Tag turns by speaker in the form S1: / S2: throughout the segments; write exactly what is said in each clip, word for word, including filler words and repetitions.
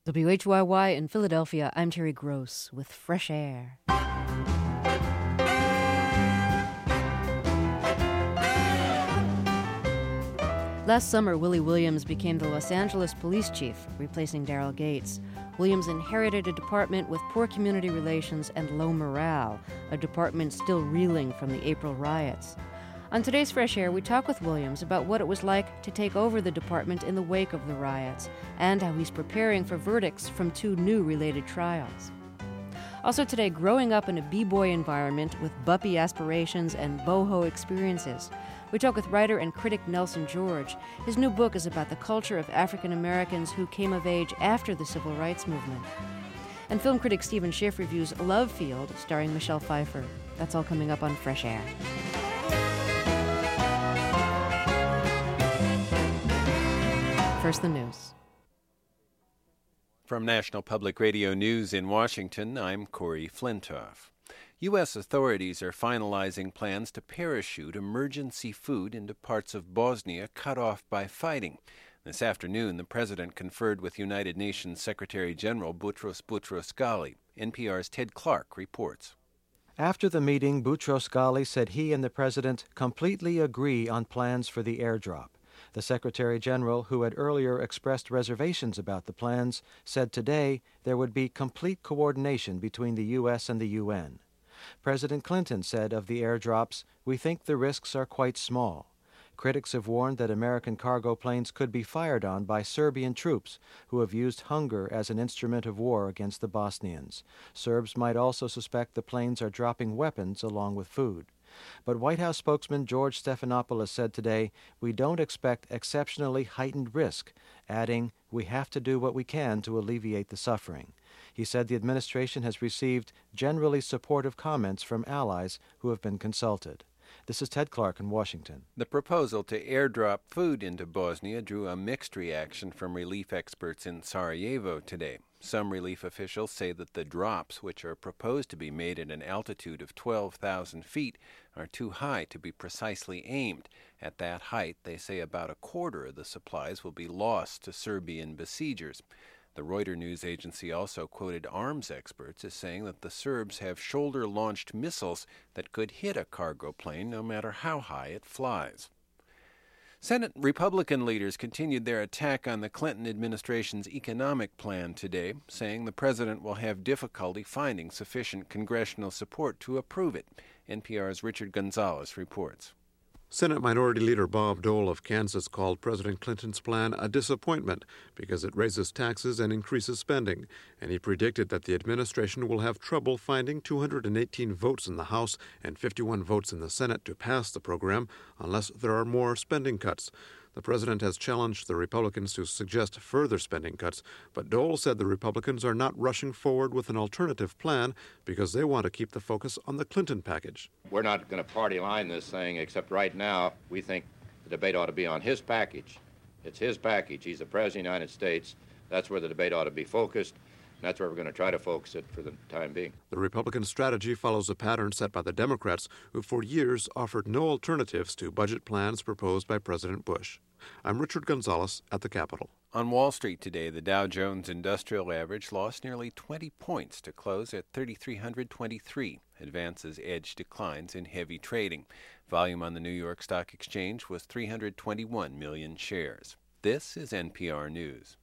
S1: W H Y Y in Philadelphia, I'm Terry Gross with Fresh Air. Last summer, Willie Williams became the Los Angeles police chief, replacing Daryl Gates. Williams inherited a department with poor community relations and low morale, a department still reeling from the April riots. On today's Fresh Air, we talk with Williams about what it was like to take over the department in the wake of the riots, and how he's preparing for verdicts from two new related trials. Also today, growing up in a b-boy environment with buppy aspirations and boho experiences. We talk with writer and critic Nelson George. His new book is about the culture of African Americans who came of age after the Civil Rights Movement. And film critic Stephen Schiff reviews Love Field, starring Michelle Pfeiffer. That's all coming up on Fresh Air. First, the news.
S2: From National Public Radio News in Washington, I'm Corey Flintoff. U S authorities are finalizing plans to parachute emergency food into parts of Bosnia cut off by fighting. This afternoon, the president conferred with United Nations Secretary General Boutros Boutros-Ghali. N P R's Ted Clark reports.
S3: After the meeting, Boutros-Ghali said he and the president completely agree on plans for the airdrop. The Secretary General, who had earlier expressed reservations about the plans, said today there would be complete coordination between the U S and the U N. President Clinton said of the airdrops, "We think the risks are quite small." Critics have warned that American cargo planes could be fired on by Serbian troops who have used hunger as an instrument of war against the Bosnians. Serbs might also suspect the planes are dropping weapons along with food. But White House spokesman George Stephanopoulos said today, "We don't expect exceptionally heightened risk," adding, "We have to do what we can to alleviate the suffering." He said the administration has received generally supportive comments from allies who have been consulted. This is Ted Clark in Washington.
S2: The proposal to airdrop food into Bosnia drew a mixed reaction from relief experts in Sarajevo today. Some relief officials say that the drops, which are proposed to be made at an altitude of twelve thousand feet, are too high to be precisely aimed. At that height, they say about a quarter of the supplies will be lost to Serbian besiegers. The Reuters news agency also quoted arms experts as saying that the Serbs have shoulder-launched missiles that could hit a cargo plane no matter how high it flies. Senate Republican leaders continued their attack on the Clinton administration's economic plan today, saying the president will have difficulty finding sufficient congressional support to approve it. N P R's Richard Gonzalez reports.
S4: Senate Minority Leader Bob Dole of Kansas called President Clinton's plan a disappointment because it raises taxes and increases spending, and he predicted that the administration will have trouble finding two hundred eighteen votes in the House and fifty-one votes in the Senate to pass the program unless there are more spending cuts. The president has challenged the Republicans to suggest further spending cuts, but Dole said the Republicans are not rushing forward with an alternative plan because they want to keep the focus on the Clinton package.
S5: We're not going to party line this thing, except right now we think the debate ought to be on his package. It's his package. He's the President of the United States. That's where the debate ought to be focused. And that's where we're going to try to focus it for the time being.
S4: The Republican strategy follows a pattern set by the Democrats, who for years offered no alternatives to budget plans proposed by President Bush. I'm Richard Gonzalez at the Capitol.
S2: On Wall Street today, the Dow Jones Industrial Average lost nearly twenty points to close at three thousand three hundred twenty-three. Advances edged declines in heavy trading. Volume on the New York Stock Exchange was three hundred twenty-one million shares. This is N P R News.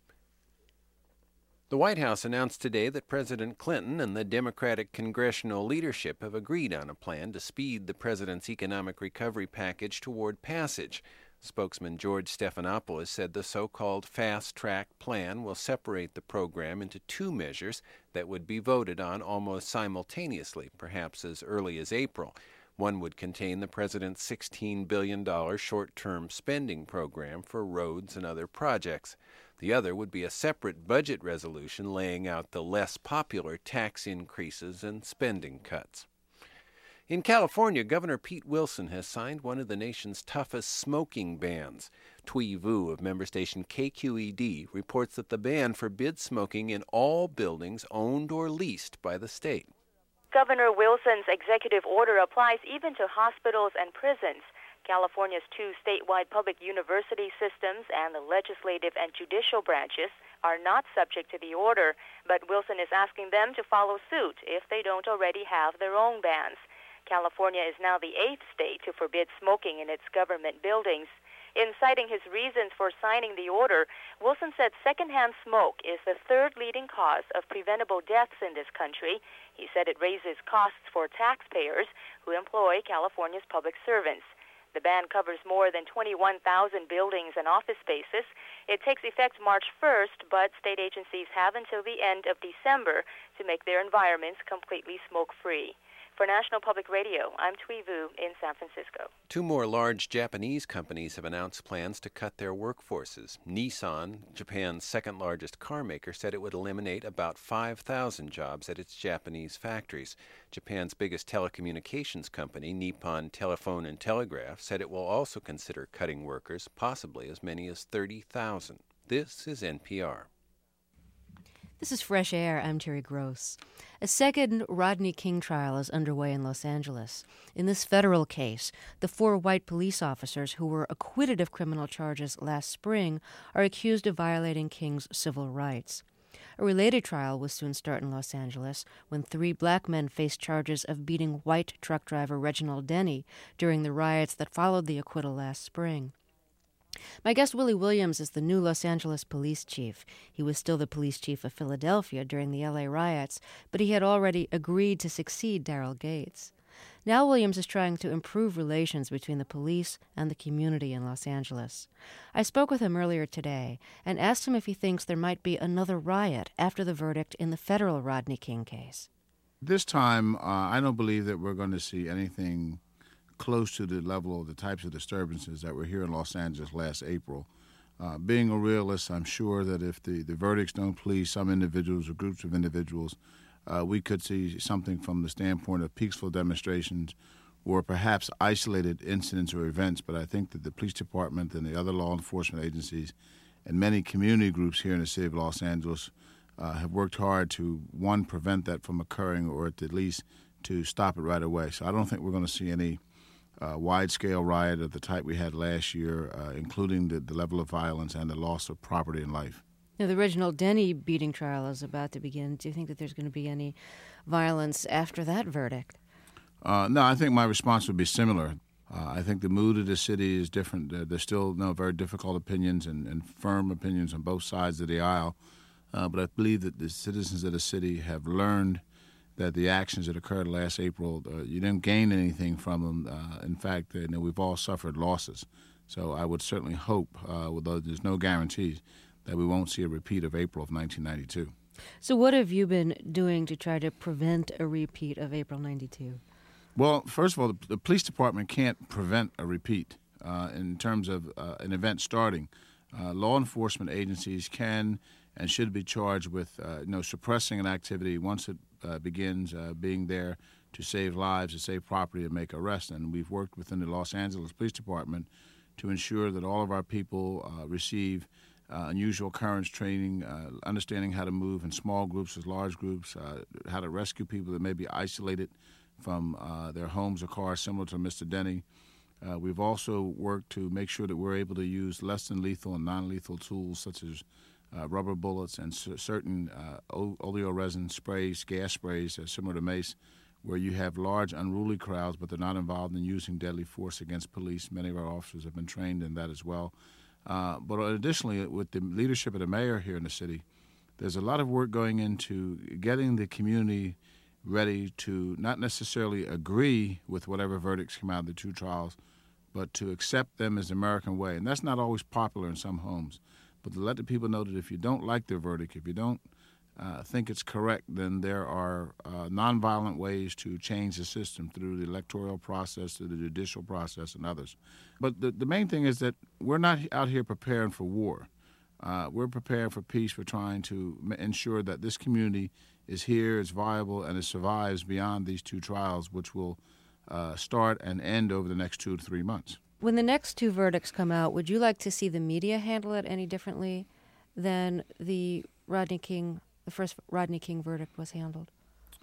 S2: The White House announced today that President Clinton and the Democratic congressional leadership have agreed on a plan to speed the president's economic recovery package toward passage. Spokesman George Stephanopoulos said the so-called fast-track plan will separate the program into two measures that would be voted on almost simultaneously, perhaps as early as April. One would contain the president's sixteen billion dollars short-term spending program for roads and other projects. The other would be a separate budget resolution laying out the less popular tax increases and spending cuts. In California, Governor Pete Wilson has signed one of the nation's toughest smoking bans. Thuy Vu of member station K Q E D reports that the ban forbids smoking in all buildings owned or leased by the state.
S6: Governor Wilson's executive order applies even to hospitals and prisons. California's two statewide public university systems and the legislative and judicial branches are not subject to the order, but Wilson is asking them to follow suit if they don't already have their own bans. California is now the eighth state to forbid smoking in its government buildings. In citing his reasons for signing the order, Wilson said secondhand smoke is the third leading cause of preventable deaths in this country. He said it raises costs for taxpayers who employ California's public servants. The ban covers more than twenty-one thousand buildings and office spaces. It takes effect March first, but state agencies have until the end of December to make their environments completely smoke-free. For National Public Radio, I'm Thuy Vu in San Francisco.
S2: Two more large Japanese companies have announced plans to cut their workforces. Nissan, Japan's second-largest car maker, said it would eliminate about five thousand jobs at its Japanese factories. Japan's biggest telecommunications company, Nippon Telephone and Telegraph, said it will also consider cutting workers, possibly as many as thirty thousand. This is N P R.
S1: This is Fresh Air. I'm Terry Gross. A second Rodney King trial is underway in Los Angeles. In this federal case, the four white police officers who were acquitted of criminal charges last spring are accused of violating King's civil rights. A related trial will soon start in Los Angeles when three black men face charges of beating white truck driver Reginald Denny during the riots that followed the acquittal last spring. My guest, Willie Williams, is the new Los Angeles police chief. He was still the police chief of Philadelphia during the L A riots, but he had already agreed to succeed Daryl Gates. Now Williams is trying to improve relations between the police and the community in Los Angeles. I spoke with him earlier today and asked him if he thinks there might be another riot after the verdict in the federal Rodney King case.
S7: This time, uh, I don't believe that we're going to see anything close to the level of the types of disturbances that were here in Los Angeles last April. Uh, being a realist, I'm sure that if the, the verdicts don't please some individuals or groups of individuals, uh, we could see something from the standpoint of peaceful demonstrations or perhaps isolated incidents or events. But I think that the police department and the other law enforcement agencies and many community groups here in the city of Los Angeles uh, have worked hard to, one, prevent that from occurring, or at least to stop it right away. So I don't think we're going to see any Uh, wide-scale riot of the type we had last year, uh, including the, the level of violence and the loss of property and life.
S1: Now, the Reginald Denny beating trial is about to begin. Do you think that there's going to be any violence after that verdict?
S7: Uh, no, I think my response would be similar. Uh, I think the mood of the city is different. Uh, there's still no very difficult opinions and, and firm opinions on both sides of the aisle, uh, but I believe that the citizens of the city have learned that the actions that occurred last April, uh, you didn't gain anything from them. Uh, in fact, uh, you know, we've all suffered losses. So I would certainly hope, uh, although there's no guarantees, that we won't see a repeat of April of nineteen ninety-two.
S1: So what have you been doing to try to prevent a repeat of April ninety-two?
S7: Well, first of all, the, the police department can't prevent a repeat uh, in terms of uh, an event starting. Uh, law enforcement agencies can and should be charged with uh, you know, suppressing an activity once it uh, begins, uh, being there to save lives, to save property, and make arrests. And we've worked within the Los Angeles Police Department to ensure that all of our people uh, receive uh, unusual occurrence training, uh, understanding how to move in small groups as large groups, uh, how to rescue people that may be isolated from uh, their homes or cars, similar to Mister Denny. Uh, we've also worked to make sure that we're able to use less than lethal and non-lethal tools such as uh, rubber bullets and c- certain uh, oleoresin sprays, gas sprays, uh, similar to mace, where you have large unruly crowds, but they're not involved in using deadly force against police. Many of our officers have been trained in that as well. Uh, but additionally, with the leadership of the mayor here in the city, there's a lot of work going into getting the community ready to not necessarily agree with whatever verdicts come out of the two trials, but to accept them as the American way. And that's not always popular in some homes. But to let the people know that if you don't like their verdict, if you don't uh, think it's correct, then there are uh, nonviolent ways to change the system through the electoral process, through the judicial process, and others. But the, the main thing is that we're not out here preparing for war. Uh, we're preparing for peace. We're trying to m- ensure that this community is here, is viable, and it survives beyond these two trials, which will uh, start and end over the next two to three months.
S1: When the next two verdicts come out, would you like to see the media handle it any differently than the Rodney King, the first Rodney King verdict was handled?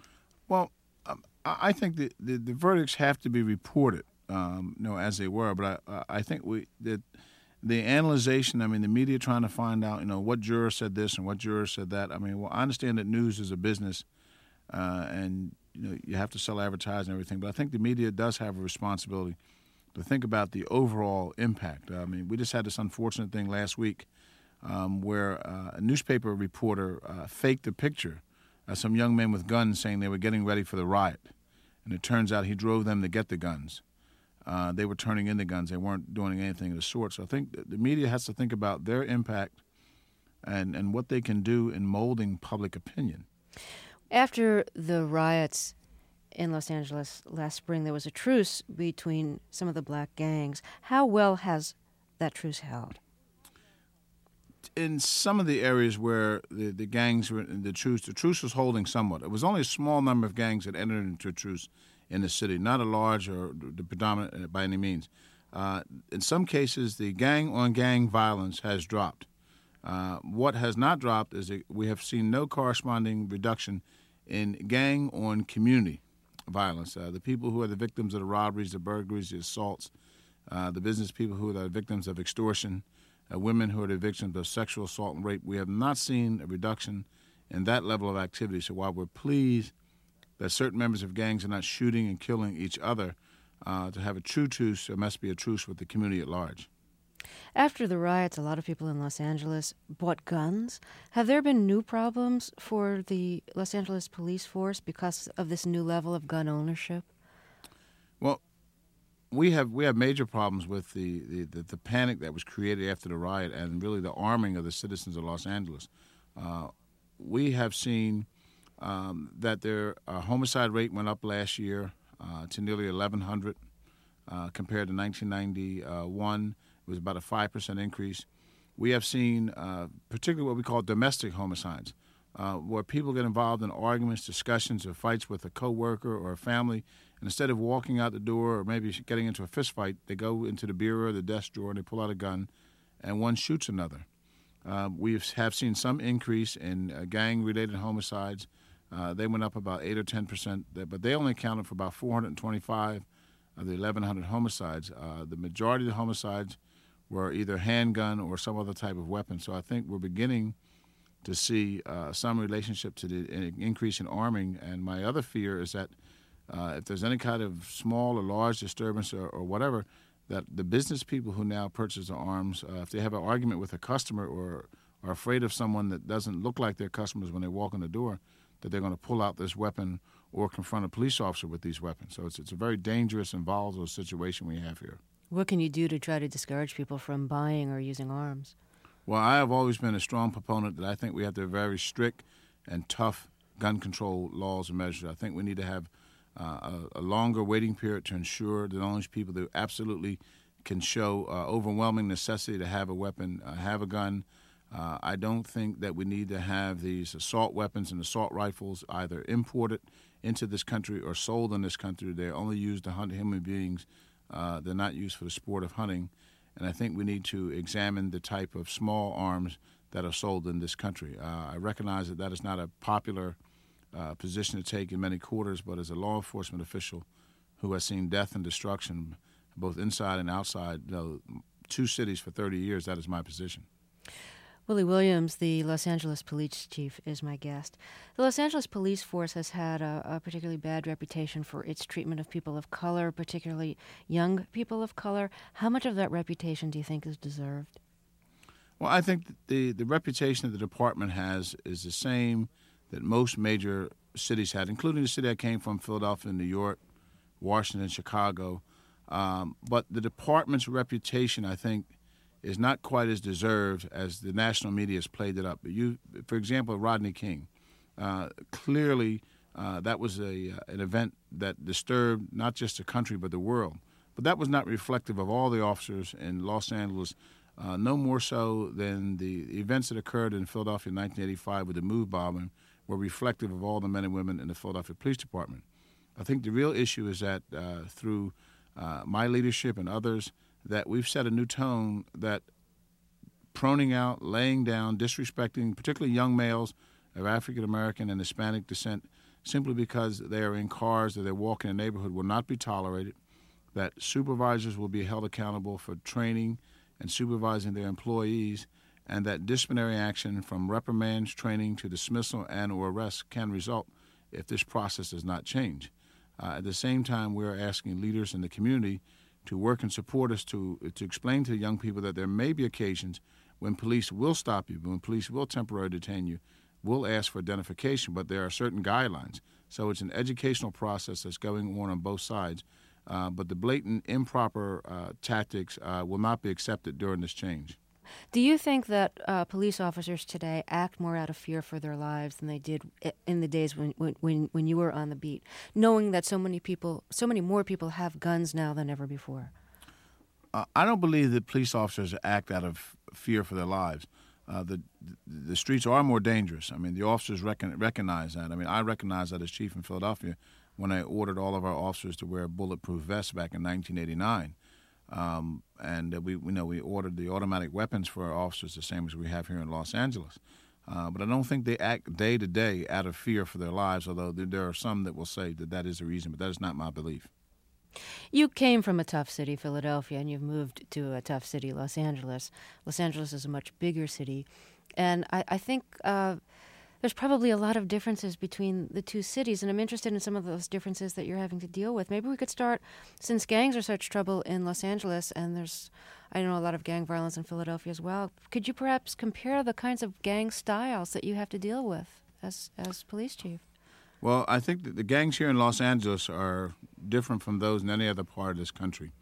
S7: Well, um, I think the, the, the verdicts have to be reported, um, you know, as they were. But I, I think we that the analyzation, I mean, the media trying to find out, you know, what juror said this and what juror said that. I mean, well, I understand that news is a business, uh, and you know, you have to sell advertising and everything, but I think the media does have a responsibility to think about the overall impact. I mean, we just had this unfortunate thing last week um, where uh, a newspaper reporter uh, faked a picture of some young men with guns saying they were getting ready for the riot, and it turns out he drove them to get the guns. Uh, they were turning in the guns. They weren't doing anything of the sort. So I think the media has to think about their impact and, and what they can do in molding public opinion.
S1: After the riots in Los Angeles last spring, there was a truce between some of the black gangs. How well has that truce held?
S7: In some of the areas where the, the gangs were in the truce, the truce was holding somewhat. It was only a small number of gangs that entered into a truce in the city, not a large or the predominant by any means. Uh, in some cases, the gang-on-gang violence has dropped. Uh, what has not dropped is that we have seen no corresponding reduction in gang-on-community violence. Uh, the people who are the victims of the robberies, the burglaries, the assaults, uh, the business people who are the victims of extortion, uh, women who are the victims of sexual assault and rape, we have not seen a reduction in that level of activity. So while we're pleased that certain members of gangs are not shooting and killing each other, uh, to have a true truce, there must be a truce with the community at large.
S1: After the riots, a lot of people in Los Angeles bought guns. Have there been new problems for the Los Angeles police force because of this new level of gun ownership?
S7: Well, we have we have major problems with the, the, the, the panic that was created after the riot and really the arming of the citizens of Los Angeles. Uh, we have seen um, that their uh, homicide rate went up last year uh, to nearly eleven hundred uh, compared to nineteen ninety-one. It was about a five percent increase. We have seen uh, particularly what we call domestic homicides, uh, where people get involved in arguments, discussions, or fights with a coworker or a family, and instead of walking out the door or maybe getting into a fist fight, they go into the bureau or the desk drawer and they pull out a gun, and one shoots another. Uh, we have seen some increase in uh, gang-related homicides. Uh, they went up about eight or ten percent, but they only accounted for about four hundred twenty-five of the eleven hundred homicides. Uh, the majority of the homicides were either handgun or some other type of weapon. So I think we're beginning to see uh, some relationship to the increase in arming. And my other fear is that uh, if there's any kind of small or large disturbance or, or whatever, that the business people who now purchase the arms, uh, if they have an argument with a customer or are afraid of someone that doesn't look like their customers when they walk in the door, that they're going to pull out this weapon or confront a police officer with these weapons. So it's, it's a very dangerous and volatile situation we have here.
S1: What can you do to try to discourage people from buying or using arms?
S7: Well, I have always been a strong proponent that I think we have to have very strict and tough gun control laws and measures. I think we need to have uh, a, a longer waiting period to ensure that only people that absolutely can show uh, overwhelming necessity to have a weapon, uh, have a gun. Uh, I don't think that we need to have these assault weapons and assault rifles either imported into this country or sold in this country. They're only used to hunt human beings. Uh, they're not used for the sport of hunting. And I think we need to examine the type of small arms that are sold in this country. Uh, I recognize that that is not a popular uh, position to take in many quarters, but as a law enforcement official who has seen death and destruction both inside and outside you know, two cities for thirty years, that is my position.
S1: Willie Williams, the Los Angeles police chief, is my guest. The Los Angeles police force has had a, a particularly bad reputation for its treatment of people of color, particularly young people of color. How much of that reputation do you think is deserved?
S7: Well, I think the, the reputation that the department has is the same that most major cities had, including the city I came from, Philadelphia, New York, Washington, Chicago. Um, but the department's reputation, I think, is not quite as deserved as the national media has played it up. You, for example, Rodney King. Uh, clearly, uh, that was a uh, an event that disturbed not just the country but the world. But that was not reflective of all the officers in Los Angeles, uh, no more so than the events that occurred in Philadelphia in nineteen eighty-five with the MOVE bombing were reflective of all the men and women in the Philadelphia Police Department. I think the real issue is that uh, through uh, my leadership and others, that we've set a new tone that proning out, laying down, disrespecting, particularly young males of African American and Hispanic descent, simply because they are in cars or they're walking in a neighborhood will not be tolerated, that supervisors will be held accountable for training and supervising their employees, and that disciplinary action from reprimands, training to dismissal and or arrest can result if this process does not change. Uh, at the same time, we're asking leaders in the community to work and support us to to explain to the young people that there may be occasions when police will stop you, when police will temporarily detain you, will ask for identification, but there are certain guidelines. So it's an educational process that's going on on both sides. Uh, but the blatant, improper uh, tactics uh, will not be accepted during this change.
S1: Do you think that uh, police officers today act more out of fear for their lives than they did in the days when, when, when you were on the beat, knowing that so many people, so many more people have guns now than ever before?
S7: Uh, I don't believe that police officers act out of fear for their lives. Uh, the the streets are more dangerous. I mean, the officers reckon, recognize that. I mean, I recognize that as chief in Philadelphia when I ordered all of our officers to wear bulletproof vests back in nineteen eighty-nine. Um, and uh, we, we know we ordered the automatic weapons for our officers the same as we have here in Los Angeles. Uh, but I don't think they act day to day out of fear for their lives, although there, there are some that will say that that is the reason, but that is not my belief.
S1: You came from a tough city, Philadelphia, and you've moved to a tough city, Los Angeles. Los Angeles is a much bigger city, and I, I think uh, there's probably a lot of differences between the two cities, and I'm interested in some of those differences that you're having to deal with. Maybe we could start, since gangs are such trouble in Los Angeles, and there's, I know, a lot of gang violence in Philadelphia as well. Could you perhaps compare the kinds of gang styles that you have to deal with as as police chief?
S7: Well, I think that the gangs here in Los Angeles are different from those in any other part of this country.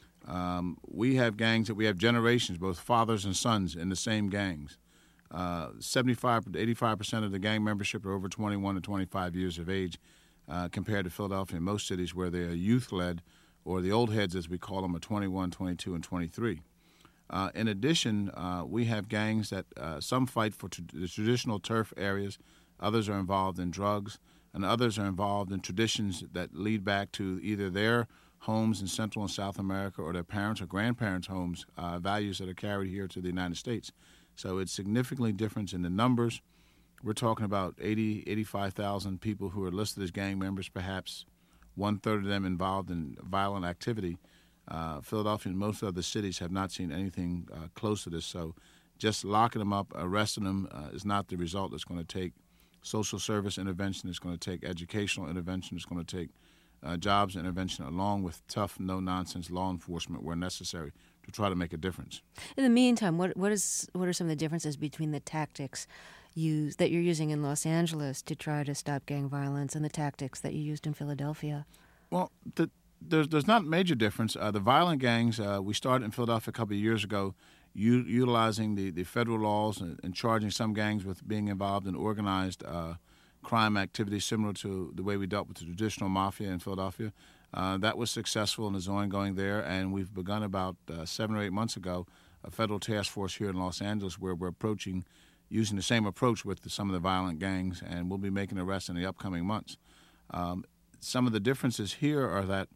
S7: Um, we have gangs that we have generations, both fathers and sons, in the same gangs. Uh, seventy-five to eighty-five percent of the gang membership are over twenty-one to twenty-five years of age, uh, compared to Philadelphia and most cities where they are youth-led, or the old heads, as we call them, are twenty-one, twenty-two, and twenty-three. Uh, in addition, uh, we have gangs that uh, some fight for t- the traditional turf areas, others are involved in drugs, and others are involved in traditions that lead back to either their homes in Central and South America or their parents' or grandparents' homes, uh, values that are carried here to the United States. So it's significantly different in the numbers. We're talking about eighty, eighty-five thousand people who are listed as gang members, perhaps one-third of them involved in violent activity. Uh, Philadelphia and most other cities have not seen anything uh, close to this. So just locking them up, arresting them uh, is not the result. It's going to take social service intervention. It's going to take educational intervention. It's going to take uh, jobs intervention along with tough, no-nonsense law enforcement where necessary to try to make a difference.
S1: In the meantime, what what is what are some of the differences between the tactics used that you're using in Los Angeles to try to stop gang violence and the tactics that you used in Philadelphia?
S7: Well, the, there's there's not a major difference. Uh, the violent gangs, uh, we started in Philadelphia a couple of years ago, u- utilizing the, the federal laws and, and charging some gangs with being involved in organized uh, crime activities similar to the way we dealt with the traditional mafia in Philadelphia. Uh, that was successful and is ongoing there, and we've begun about uh, seven or eight months ago a federal task force here in Los Angeles where we're approaching, using the same approach with the, some of the violent gangs, and we'll be making arrests in the upcoming months. Um, some of the differences here are that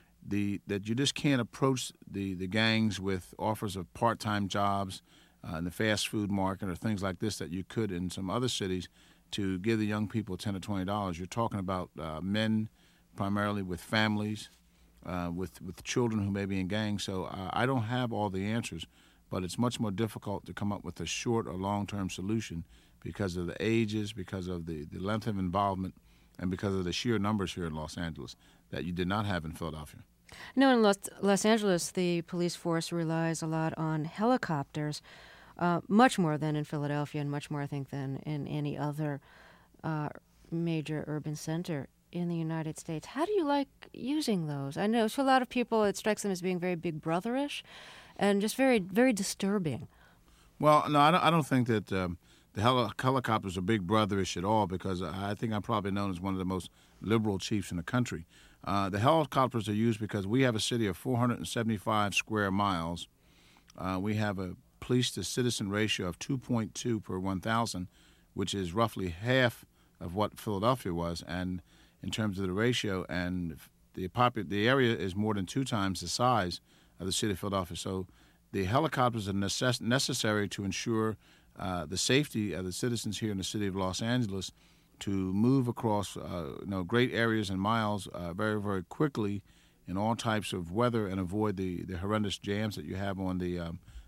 S7: the that you just can't approach the, the gangs with offers of part-time jobs uh, in the fast food market or things like this that you could in some other cities to give the young people ten or twenty dollars. You're talking about uh, men primarily with families, uh, with with children who may be in gangs. So uh, I don't have all the answers, but it's much more difficult to come up with a short or long-term solution because of the ages, because of the, the length of involvement, and because of the sheer numbers here in Los Angeles that you did not have in Philadelphia.
S1: No, in Los, Los Angeles, the police force relies a lot on helicopters, uh, much more than in Philadelphia and much more, I think, than in any other uh, major urban center in the United States. How do you like using those? I know for a lot of people it strikes them as being very Big Brother-ish and just very, very disturbing.
S7: Well, no, I don't, I don't think that um, the heli- helicopters are Big Brother-ish at all because I think I'm probably known as one of the most liberal chiefs in the country. Uh, the helicopters are used because we have a city of four hundred seventy-five square miles. Uh, we have a police-to-citizen ratio of two point two per one thousand, which is roughly half of what Philadelphia was, and in terms of the ratio, and the popu- the area is more than two times the size of the city of Philadelphia. So the helicopters are necess- necessary to ensure uh, the safety of the citizens here in the city of Los Angeles to move across uh, you know, great areas and miles uh, very, very quickly in all types of weather and avoid the, the horrendous jams that you have on the um,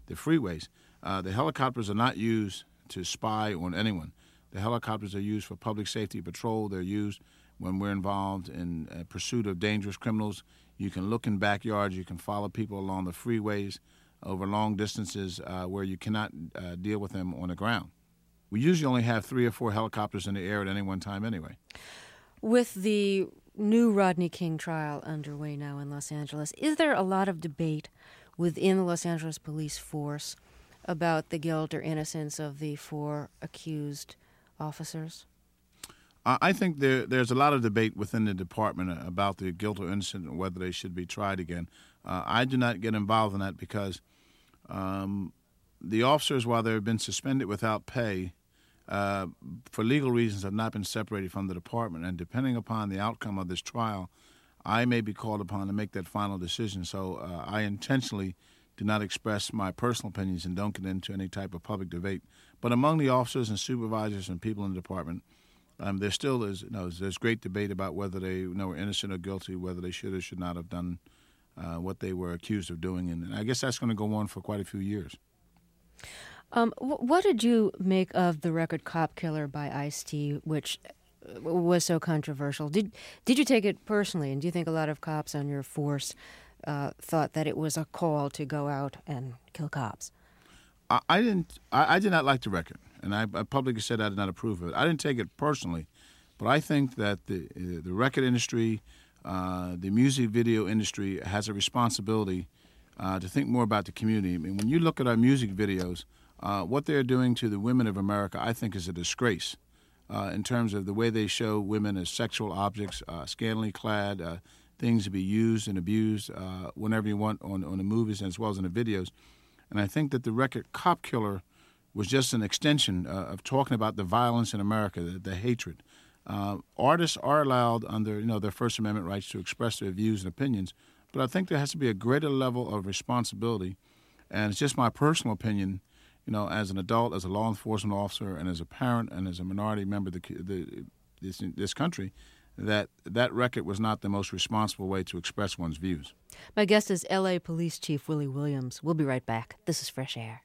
S7: the freeways. Uh, the helicopters are not used to spy on anyone. The helicopters are used for public safety patrol. They're used when we're involved in uh, pursuit of dangerous criminals. You can look in backyards. You can follow people along the freeways over long distances uh, where you cannot uh, deal with them on the ground. We usually only have three or four helicopters in the air at any one time anyway.
S1: With the new Rodney King trial underway now in Los Angeles, is there a lot of debate within the Los Angeles police force about the guilt or innocence of the four accused officers?
S7: Uh, I think there, there's a lot of debate within the department about the guilt or innocence and whether they should be tried again. Uh, I do not get involved in that because um, the officers, while they've been suspended without pay, uh, for legal reasons have not been separated from the department. And depending upon the outcome of this trial, I may be called upon to make that final decision. So uh, I intentionally do not express my personal opinions and don't get into any type of public debate. But among the officers and supervisors and people in the department, um, there still is, you know, there's great debate about whether they, you know, were innocent or guilty, whether they should or should not have done uh, what they were accused of doing. And, and I guess that's going to go on for quite a few years.
S1: Um, what did you make of the record "Cop Killer" by Ice-T, which was so controversial? Did did you take it personally, and do you think a lot of cops on your force uh, thought that it was a call to go out and kill cops?
S7: I, I didn't. I, I did not like the record, and I, I publicly said I did not approve of it. I didn't take it personally, but I think that the uh, the record industry, uh, the music video industry, has a responsibility uh, to think more about the community. I mean, when you look at our music videos. Uh, what they're doing to the women of America, I think, is a disgrace uh, in terms of the way they show women as sexual objects, uh, scantily clad, uh, things to be used and abused uh, whenever you want on, on the movies as well as in the videos. And I think that the record Cop Killer was just an extension uh, of talking about the violence in America, the, the hatred. Uh, artists are allowed under you know their First Amendment rights to express their views and opinions, but I think there has to be a greater level of responsibility. And it's just my personal opinion, you know, as an adult, as a law enforcement officer, and as a parent, and as a minority member of the, the, this, this country, that that record was not the most responsible way to express one's views.
S1: My guest is L A Police Chief Willie Williams. We'll be right back. This is Fresh Air.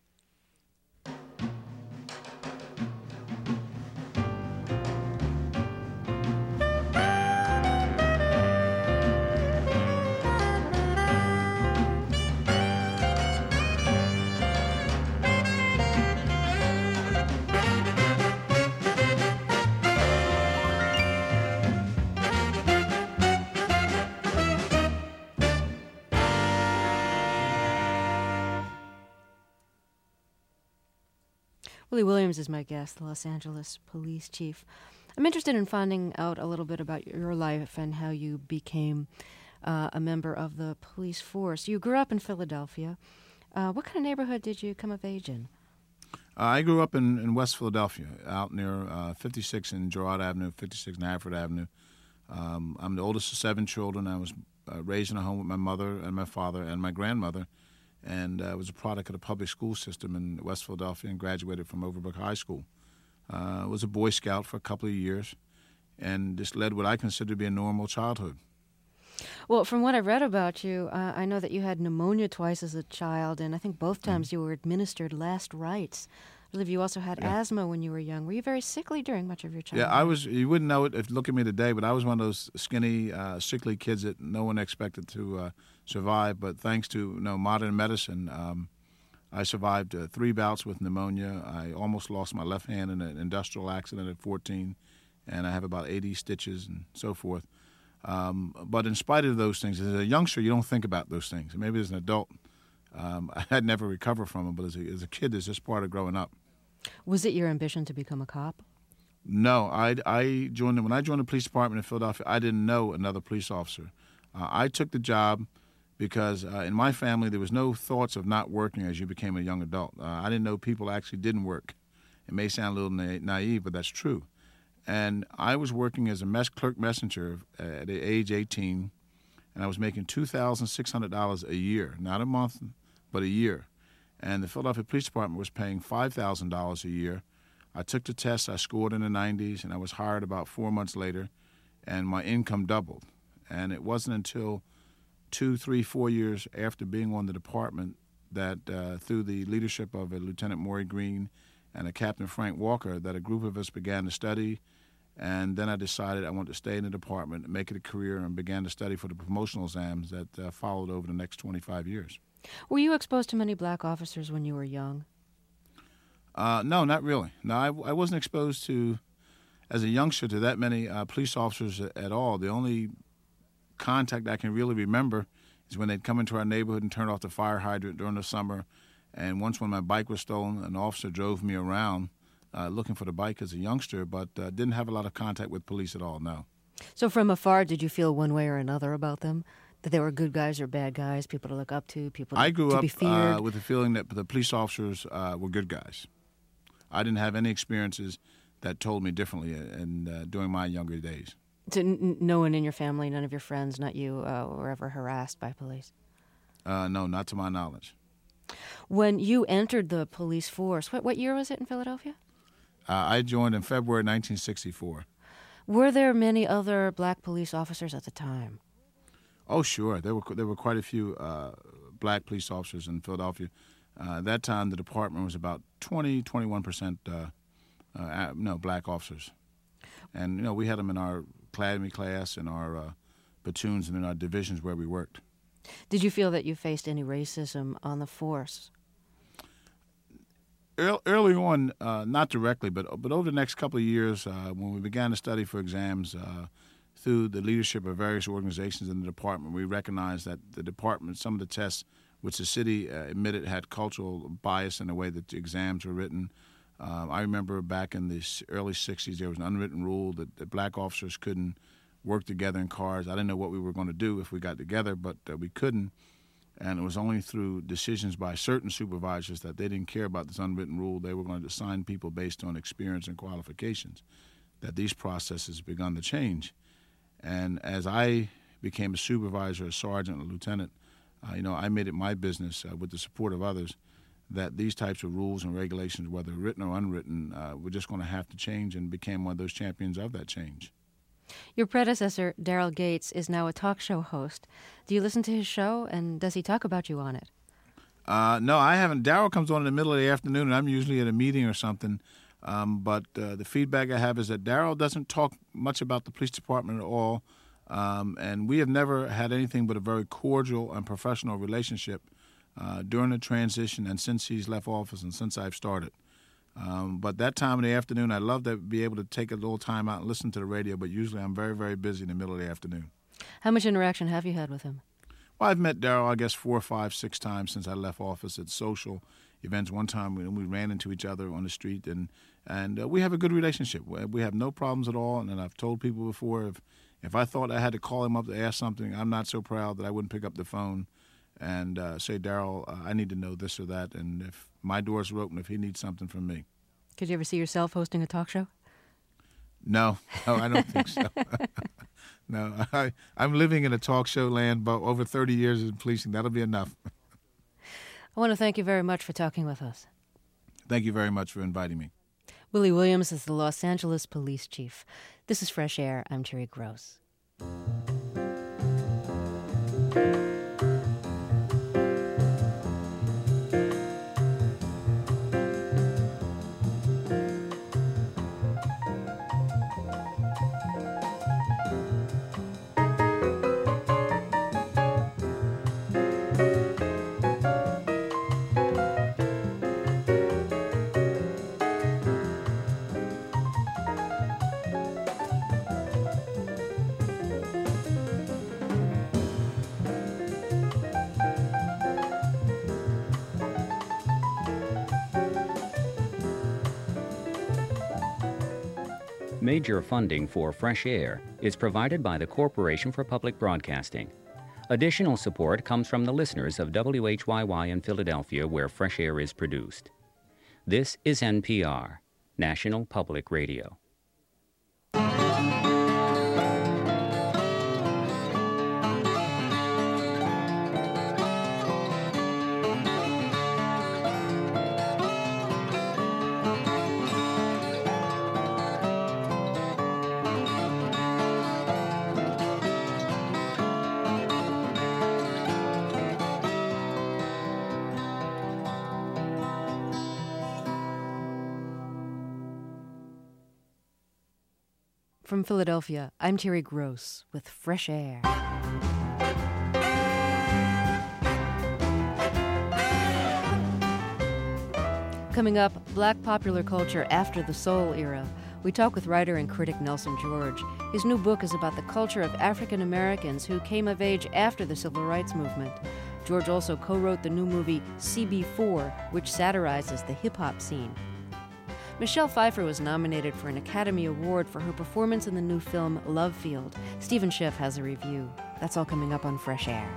S1: Willie Williams is my guest, the Los Angeles Police Chief. I'm interested in finding out a little bit about your life and how you became uh, a member of the police force. You grew up in Philadelphia. Uh, what kind of neighborhood did you come of age in?
S7: Uh, I grew up in, in West Philadelphia, out near uh, fifty-six and Girard Avenue, fifty-six and Hafford Avenue. Um, I'm the oldest of seven children. I was uh, raised in a home with my mother and my father and my grandmother. And I uh, was a product of the public school system in West Philadelphia and graduated from Overbrook High School. I uh, was a Boy Scout for a couple of years and just led what I consider to be a normal childhood.
S1: Well, from what I've read about you, uh, I know that you had pneumonia twice as a child, and I think both times mm. you were administered last rites. I believe you also had yeah. asthma when you were young. Were you very sickly during much of your childhood?
S7: Yeah, I was. You wouldn't know it if you look at me today, but I was one of those skinny, uh, sickly kids that no one expected to uh, survive. But thanks to you know modern medicine, um, I survived uh, three bouts with pneumonia. I almost lost my left hand in an industrial accident at fourteen, and I have about eighty stitches and so forth. Um, but in spite of those things, as a youngster, you don't think about those things. Maybe as an adult, um, I had never recovered from them, but as a, as a kid, it's just part of growing up.
S1: Was it your ambition to become a cop?
S7: No, I, I joined when I joined the police department in Philadelphia. I didn't know another police officer. Uh, I took the job because uh, in my family there was no thoughts of not working as you became a young adult. Uh, I didn't know people actually didn't work. It may sound a little na- naive, but that's true. And I was working as a mess clerk messenger at age eighteen, and I was making two thousand six hundred dollars a year, not a month, but a year. And the Philadelphia Police Department was paying five thousand dollars a year. I took the test, I scored in the nineties, and I was hired about four months later, and my income doubled. And it wasn't until two, three, four years after being on the department that uh, through the leadership of a Lieutenant Maury Green and a Captain Frank Walker, that a group of us began to study. And then I decided I wanted to stay in the department, make it a career, and began to study for the promotional exams that uh, followed over the next twenty-five years.
S1: Were you exposed to many black officers when you were young?
S7: Uh, no, not really. No, I, I wasn't exposed to, as a youngster, to that many uh, police officers at all. The only contact I can really remember is when they'd come into our neighborhood and turn off the fire hydrant during the summer. And once when my bike was stolen, an officer drove me around uh, looking for the bike as a youngster, but uh, didn't have a lot of contact with police at all, no.
S1: So from afar, did you feel one way or another about them? That they were good guys or bad guys, people to look up to, people to,
S7: I grew
S1: to
S7: up
S1: be feared?
S7: uh, with the feeling that the police officers uh, were good guys. I didn't have any experiences that told me differently in, uh, during my younger days.
S1: So n- no one in your family, none of your friends, not you, uh, were ever harassed by police?
S7: Uh, no, not to my knowledge.
S1: When you entered the police force, what, what year was it in Philadelphia?
S7: Uh, I joined in February nineteen sixty-four.
S1: Were there many other black police officers at the time?
S7: Oh, sure. There were there were quite a few uh, black police officers in Philadelphia. Uh, at that time, the department was about twenty, twenty-one percent uh, uh, no, black officers. And, you know, we had them in our academy class, in our uh, platoons, and in our divisions where we worked.
S1: Did you feel that you faced any racism on the force?
S7: Early on, uh, not directly, but but over the next couple of years, uh, when we began to study for exams, uh, through the leadership of various organizations in the department, we recognized that the department, some of the tests which the city uh, admitted had cultural bias in the way that the exams were written. Um, I remember back in the early sixties, there was an unwritten rule that, that black officers couldn't work together in cars. I didn't know what we were going to do if we got together, but uh, we couldn't. And it was only through decisions by certain supervisors that they didn't care about this unwritten rule. They were going to assign people based on experience and qualifications, that these processes begun to change. And as I became a supervisor, a sergeant, a lieutenant, uh, you know, I made it my business uh, with the support of others that these types of rules and regulations, whether written or unwritten, uh, were just going to have to change, and became one of those champions of that change.
S1: Your predecessor, Daryl Gates, is now a talk show host. Do you listen to his show, and does he talk about you on it?
S7: Uh, no, I haven't. Daryl comes on in the middle of the afternoon, and I'm usually at a meeting or something. Um, but uh, the feedback I have is that Daryl doesn't talk much about the police department at all, um, and we have never had anything but a very cordial and professional relationship uh, during the transition and since he's left office and since I've started. Um, but that time in the afternoon, I'd love to be able to take a little time out and listen to the radio, but usually I'm very, very busy in the middle of the afternoon.
S1: How much interaction have you had with him?
S7: Well, I've met Daryl, I guess, four, five, six times since I left office at social events. One time we, we ran into each other on the street, and and uh, we have a good relationship. We have no problems at all, and I've told people before, if, if I thought I had to call him up to ask something, I'm not so proud that I wouldn't pick up the phone and uh, say, Daryl, uh, I need to know this or that, and if my doors are open if he needs something from me.
S1: Could you ever see yourself hosting a talk show?
S7: No, no, I don't think so. No, I, I'm living in a talk show land, but over thirty years in policing, that'll be enough.
S1: I want to thank you very much for talking with us.
S7: Thank you very much for inviting me.
S1: Willie Williams is the Los Angeles Police Chief. This is Fresh Air. I'm Terry Gross.
S8: Major funding for Fresh Air is provided by the Corporation for Public Broadcasting. Additional support comes from the listeners of W H Y Y in Philadelphia, where Fresh Air is produced. This is N P R, National Public Radio.
S1: From Philadelphia, I'm Terry Gross with Fresh Air. Coming up, Black popular culture after the soul era. We talk with writer and critic Nelson George. His new book is about the culture of African Americans who came of age after the Civil Rights Movement. George also co-wrote the new movie C B four, which satirizes the hip-hop scene. Michelle Pfeiffer was nominated for an Academy Award for her performance in the new film Love Field. Stephen Schiff has a review. That's all coming up on Fresh Air.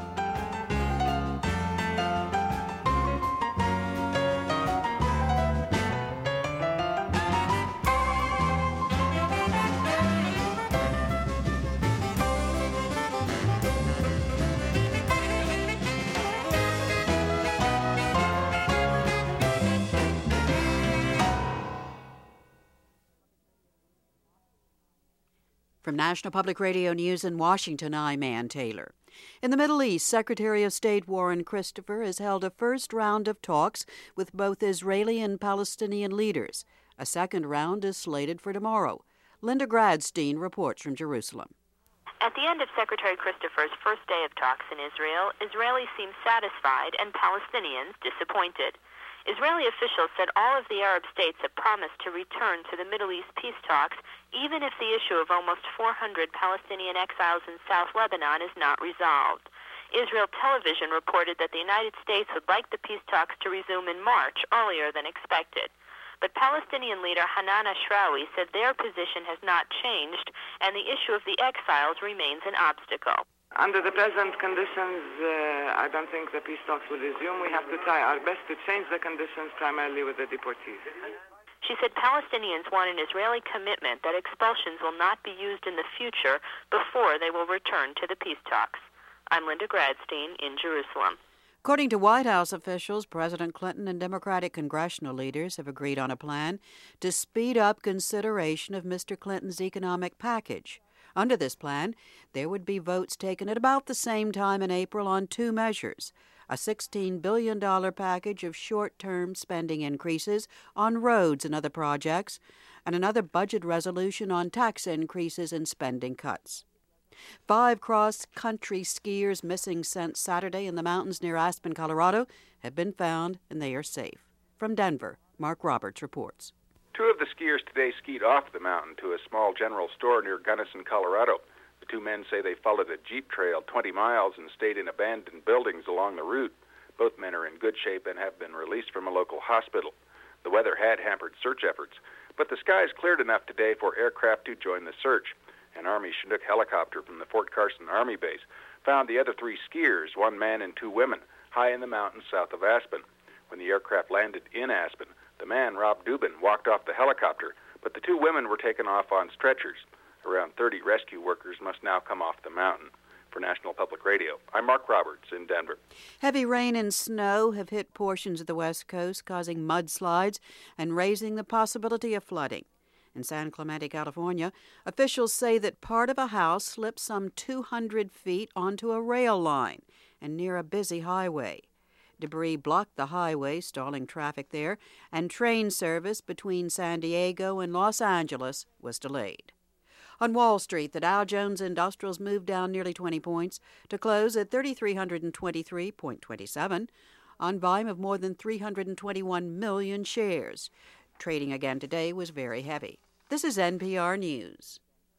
S9: From National Public Radio News in Washington, I'm Ann Taylor. In the Middle East, Secretary of State Warren Christopher has held a first round of talks with both Israeli and Palestinian leaders. A second round is slated for tomorrow. Linda Gradstein reports from Jerusalem.
S6: At the end of Secretary Christopher's first day of talks in Israel, Israelis seemed satisfied and Palestinians disappointed. Israeli officials said all of the Arab states have promised to return to the Middle East peace talks, even if the issue of almost four hundred Palestinian exiles in South Lebanon is not resolved. Israel Television reported that the United States would like the peace talks to resume in March, earlier than expected. But Palestinian leader Hanan Ashrawi said their position has not changed, and the issue of the exiles remains an obstacle.
S10: Under the present conditions, uh, I don't think the peace talks will resume. We have to try our best to change the conditions, primarily with the deportees.
S6: She said Palestinians want an Israeli commitment that expulsions will not be used in the future before they will return to the peace talks. I'm Linda Gradstein in Jerusalem.
S9: According to White House officials, President Clinton and Democratic congressional leaders have agreed on a plan to speed up consideration of Mister Clinton's economic package. Under this plan, there would be votes taken at about the same time in April on two measures, a sixteen billion dollars package of short-term spending increases on roads and other projects, and another budget resolution on tax increases and spending cuts. Five cross-country skiers missing since Saturday in the mountains near Aspen, Colorado, have been found, and they are safe. From Denver, Mark Roberts reports.
S11: Two of the skiers today skied off the mountain to a small general store near Gunnison, Colorado. The two men say they followed a jeep trail twenty miles and stayed in abandoned buildings along the route. Both men are in good shape and have been released from a local hospital. The weather had hampered search efforts, but the skies cleared enough today for aircraft to join the search. An Army Chinook helicopter from the Fort Carson Army Base found the other three skiers, one man and two women, high in the mountains south of Aspen. When the aircraft landed in Aspen, the man, Rob Dubin, walked off the helicopter, but the two women were taken off on stretchers. Around thirty rescue workers must now come off the mountain. For National Public Radio, I'm Mark Roberts in Denver.
S9: Heavy rain and snow have hit portions of the West Coast, causing mudslides and raising the possibility of flooding. In San Clemente, California, officials say that part of a house slipped some two hundred feet onto a rail line and near a busy highway. Debris blocked the highway, stalling traffic there, and train service between San Diego and Los Angeles was delayed. On Wall Street, the Dow Jones Industrials moved down nearly twenty points to close at three thousand three hundred twenty-three point two seven on volume of more than three hundred twenty-one million shares. Trading again today was very heavy. This is N P R News.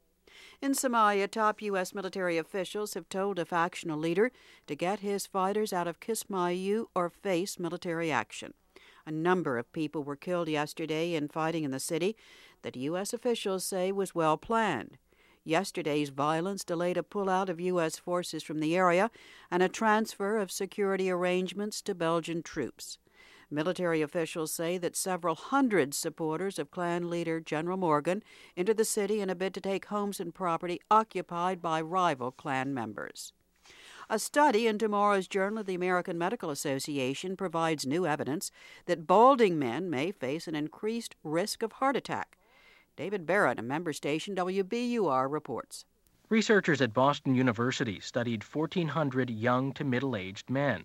S9: In Somalia, top U S military officials have told a factional leader to get his fighters out of Kismayu or face military action. A number of people were killed yesterday in fighting in the city that U S officials say was well planned. Yesterday's violence delayed a pullout of U S forces from the area and a transfer of security arrangements to Belgian troops. Military officials say that several hundred supporters of Klan leader General Morgan entered the city in a bid to take homes and property occupied by rival Klan members. A study in tomorrow's Journal of the American Medical Association provides new evidence that balding men may face an increased risk of heart attack. David Barrett, a member station W B U R, reports.
S12: Researchers at Boston University studied fourteen hundred young to middle-aged men.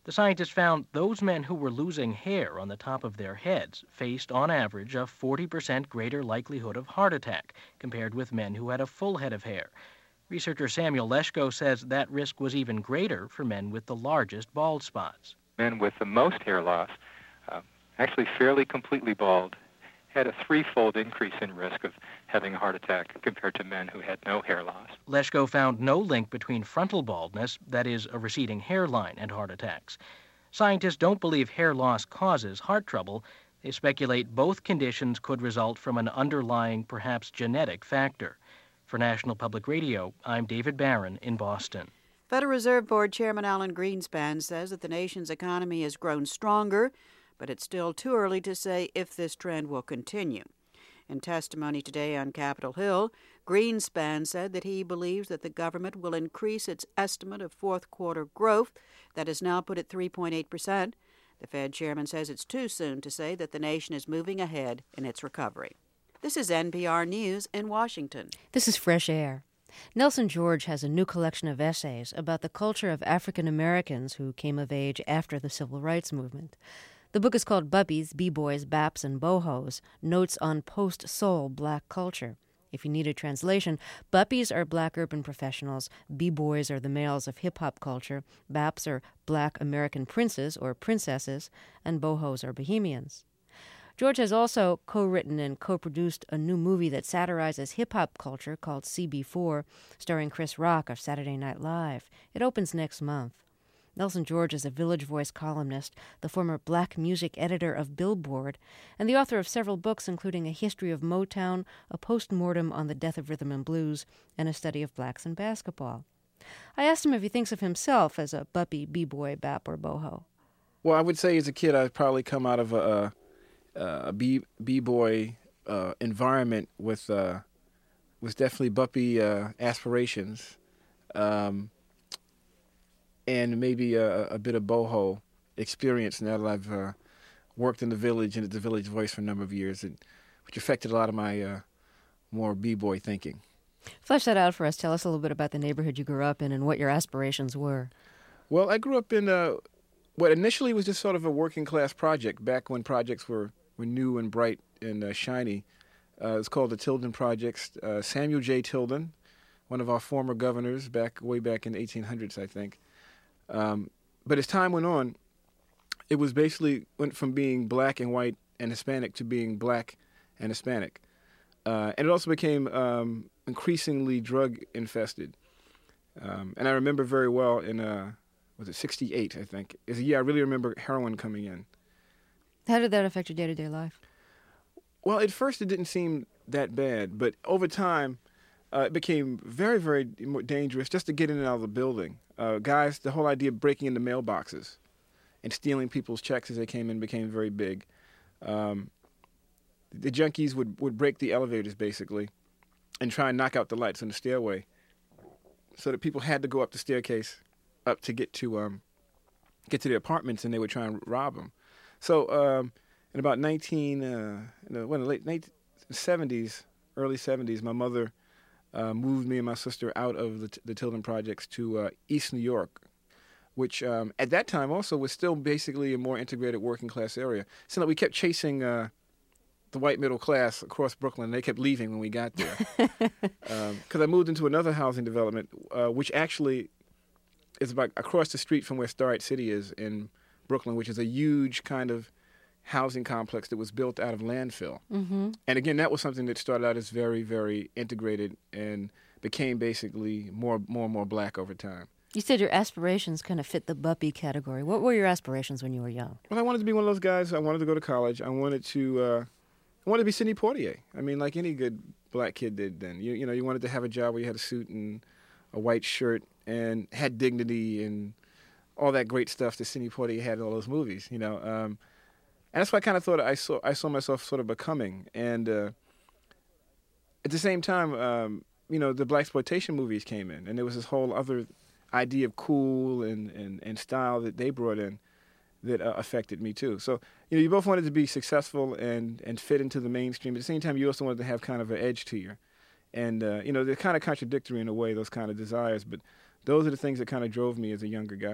S12: The scientists found those men who were losing hair on the top of their heads faced, on average, a forty percent greater likelihood of heart attack compared with men who had a full head of hair. Researcher Samuel Leshko says that risk was even greater for men with the largest bald spots.
S13: Men with the most hair loss, uh, actually fairly completely bald, had a threefold increase in risk of having a heart attack compared to men who had no hair loss.
S12: Leshko found no link between frontal baldness, that is, a receding hairline, and heart attacks. Scientists don't believe hair loss causes heart trouble. They speculate both conditions could result from an underlying, perhaps genetic factor. For National Public Radio, I'm David Barron in Boston.
S9: Federal Reserve Board Chairman Alan Greenspan says that the nation's economy has grown stronger, but it's still too early to say if this trend will continue. In testimony today on Capitol Hill, Greenspan said that he believes that the government will increase its estimate of fourth quarter growth that is now put at three point eight percent. The Fed chairman says it's too soon to say that the nation is moving ahead in its recovery. This is N P R News in Washington.
S1: This is Fresh Air. Nelson George has a new collection of essays about the culture of African Americans who came of age after the Civil Rights Movement. The book is called Buppies, B-Boys, Baps, and Bohos, Notes on Post-Soul Black Culture. If you need a translation, Buppies are black urban professionals, B-Boys are the males of hip-hop culture, Baps are black American princes or princesses, and Bohos are bohemians. George has also co-written and co-produced a new movie that satirizes hip-hop culture called C B four, starring Chris Rock of Saturday Night Live. It opens next month. Nelson George is a Village Voice columnist, the former black music editor of Billboard, and the author of several books including A History of Motown, a postmortem on the death of rhythm and blues, and a study of blacks in basketball. I asked him if he thinks of himself as a Buppy, B-Boy, Bap, or Boho.
S14: Well, I would say as a kid I'd probably come out of a... Uh, a B B-boy uh, environment with uh, was definitely Buppy uh, aspirations, um, and maybe a, a bit of boho experience now that I've uh, worked in the Village and at the Village Voice for a number of years, and, which affected a lot of my uh, more B-boy thinking.
S1: Flesh that out for us. Tell us a little bit about the neighborhood you grew up in and what your aspirations were.
S14: Well, I grew up in uh, what initially was just sort of a working class project back when projects were were new and bright and uh, shiny. Uh, it's called the Tilden Projects. Uh, Samuel J. Tilden, one of our former governors, back way back in the eighteen hundreds, I think. Um, but as time went on, it was basically went from being black and white and Hispanic to being black and Hispanic. Uh, and it also became um, increasingly drug infested. Um, and I remember very well in, uh, was it sixty-eight, I think, is a year I really remember heroin coming in.
S1: How did that affect your day-to-day life?
S14: Well, at first it didn't seem that bad, but over time uh, it became very, very dangerous just to get in and out of the building. Uh, guys, the whole idea of breaking into mailboxes and stealing people's checks as they came in became very big. Um, the junkies would, would break the elevators, basically, and try and knock out the lights on the stairway so that people had to go up the staircase up to get to um, get to their apartments, and they would try and rob them. So um, in about nineteen, uh, in the, well, in the late nineteen seventies, early seventies, my mother uh, moved me and my sister out of the, the Tilden Projects to uh, East New York, which um, at that time also was still basically a more integrated working class area. So that we kept chasing uh, the white middle class across Brooklyn, and they kept leaving when we got there. Because um, I moved into another housing development, uh, which actually is about across the street from where Starlight City is in Brooklyn, which is a huge kind of housing complex that was built out of landfill.
S1: Mm-hmm.
S14: And again, that was something that started out as very, very integrated and became basically more, more and more black over time.
S1: You said your aspirations kind of fit the Buppy category. What were your aspirations when you were young?
S14: Well, I wanted to be one of those guys. I wanted to go to college. I wanted to, uh, I wanted to be Sidney Poitier. I mean, like any good black kid did then. You, you know, you wanted to have a job where you had a suit and a white shirt and had dignity and all that great stuff that Sidney Poitier had in all those movies, you know. Um, and that's what I kind of thought I saw I saw myself sort of becoming. And uh, at the same time, um, you know, the blaxploitation movies came in, and there was this whole other idea of cool and, and, and style that they brought in that uh, affected me too. So, you know, you both wanted to be successful and, and fit into the mainstream. At the same time, you also wanted to have kind of an edge to you. And, uh, you know, they're kind of contradictory in a way, those kind of desires, but those are the things that kind of drove me as a younger guy.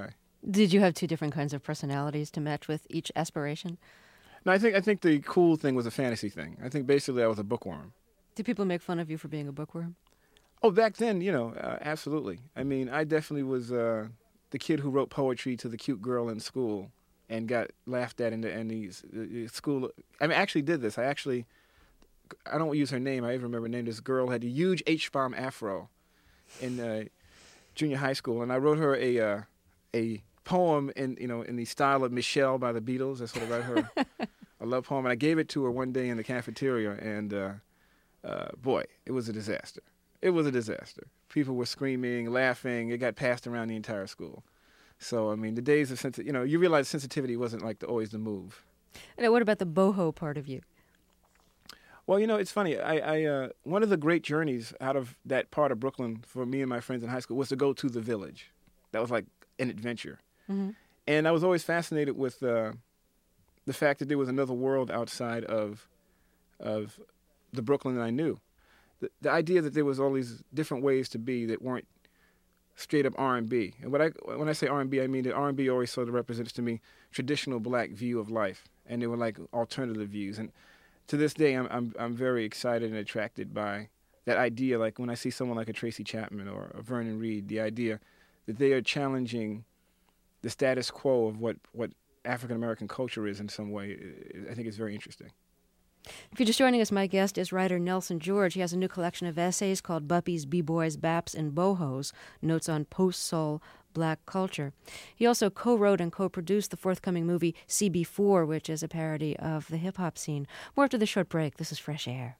S1: Did you have two different kinds of personalities to match with each aspiration?
S14: No, I think I think the cool thing was a fantasy thing. I think basically I was a bookworm.
S1: Did people make fun of you for being a bookworm?
S14: Oh, back then, you know, uh, absolutely. I mean, I definitely was uh, the kid who wrote poetry to the cute girl in school and got laughed at in the, in the uh, school. I mean, I actually did this. I actually, I don't use her name. I even remember her name. This girl had a huge H-bomb afro in uh, junior high school, and I wrote her a uh, a poem in you know in the style of Michelle by the Beatles. That's what I wrote her. A love poem, and I gave it to her one day in the cafeteria, and uh, uh, boy, it was a disaster. It was a disaster. People were screaming, laughing. It got passed around the entire school. So, I mean, the days of sensitivity, you know, you realize sensitivity wasn't like the, always the move.
S1: And what about the boho part of you?
S14: Well, you know, it's funny. I, I uh, one of the great journeys out of that part of Brooklyn for me and my friends in high school was to go to the Village. That was like an adventure.
S1: Mm-hmm.
S14: And I was always fascinated with uh, the fact that there was another world outside of of the Brooklyn that I knew. The, the idea that there was all these different ways to be that weren't straight up R and B. And what I when I say R and B, I mean that R and B always sort of represents to me traditional black view of life, and they were like alternative views. And to this day, I'm I'm I'm very excited and attracted by that idea. Like when I see someone like a Tracy Chapman or a Vernon Reid, the idea that they are challenging the status quo of what what African American culture is in some way, I think is very interesting.
S1: If you're just joining us, my guest is writer Nelson George. He has a new collection of essays called Buppies, B-Boys, Baps, and Bohos, Notes on Post-Soul Black Culture. He also co-wrote and co-produced the forthcoming movie C B four, which is a parody of the hip-hop scene. More after the short break. This is Fresh Air.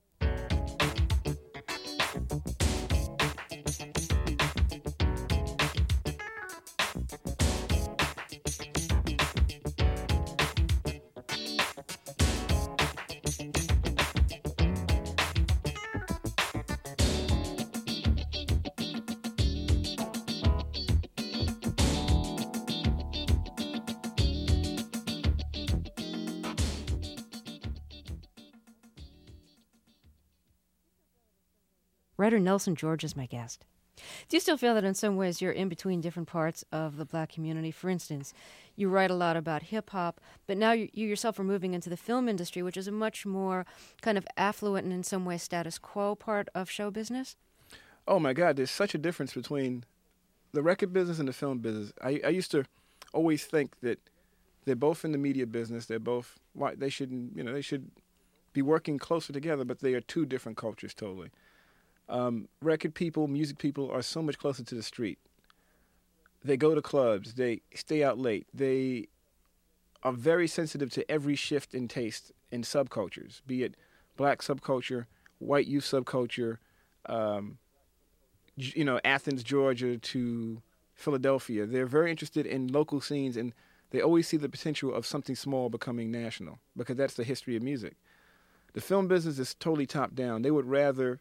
S1: Writer Nelson George is my guest. Do you still feel that in some ways you're in between different parts of the black community? For instance, you write a lot about hip-hop, but now you, you yourself are moving into the film industry, which is a much more kind of affluent and in some ways status quo part of show business?
S14: Oh, my God, there's such a difference between the record business and the film business. I, I used to always think that they're both in the media business. They're both, they shouldn't, you know, they should be working closer together, but they are two different cultures totally. Um, record people, music people are so much closer to the street. They go to clubs. They stay out late. They are very sensitive to every shift in taste in subcultures, be it black subculture, white youth subculture, um, you know, Athens, Georgia to Philadelphia. They're very interested in local scenes, and they always see the potential of something small becoming national because that's the history of music. The film business is totally top down. They would rather,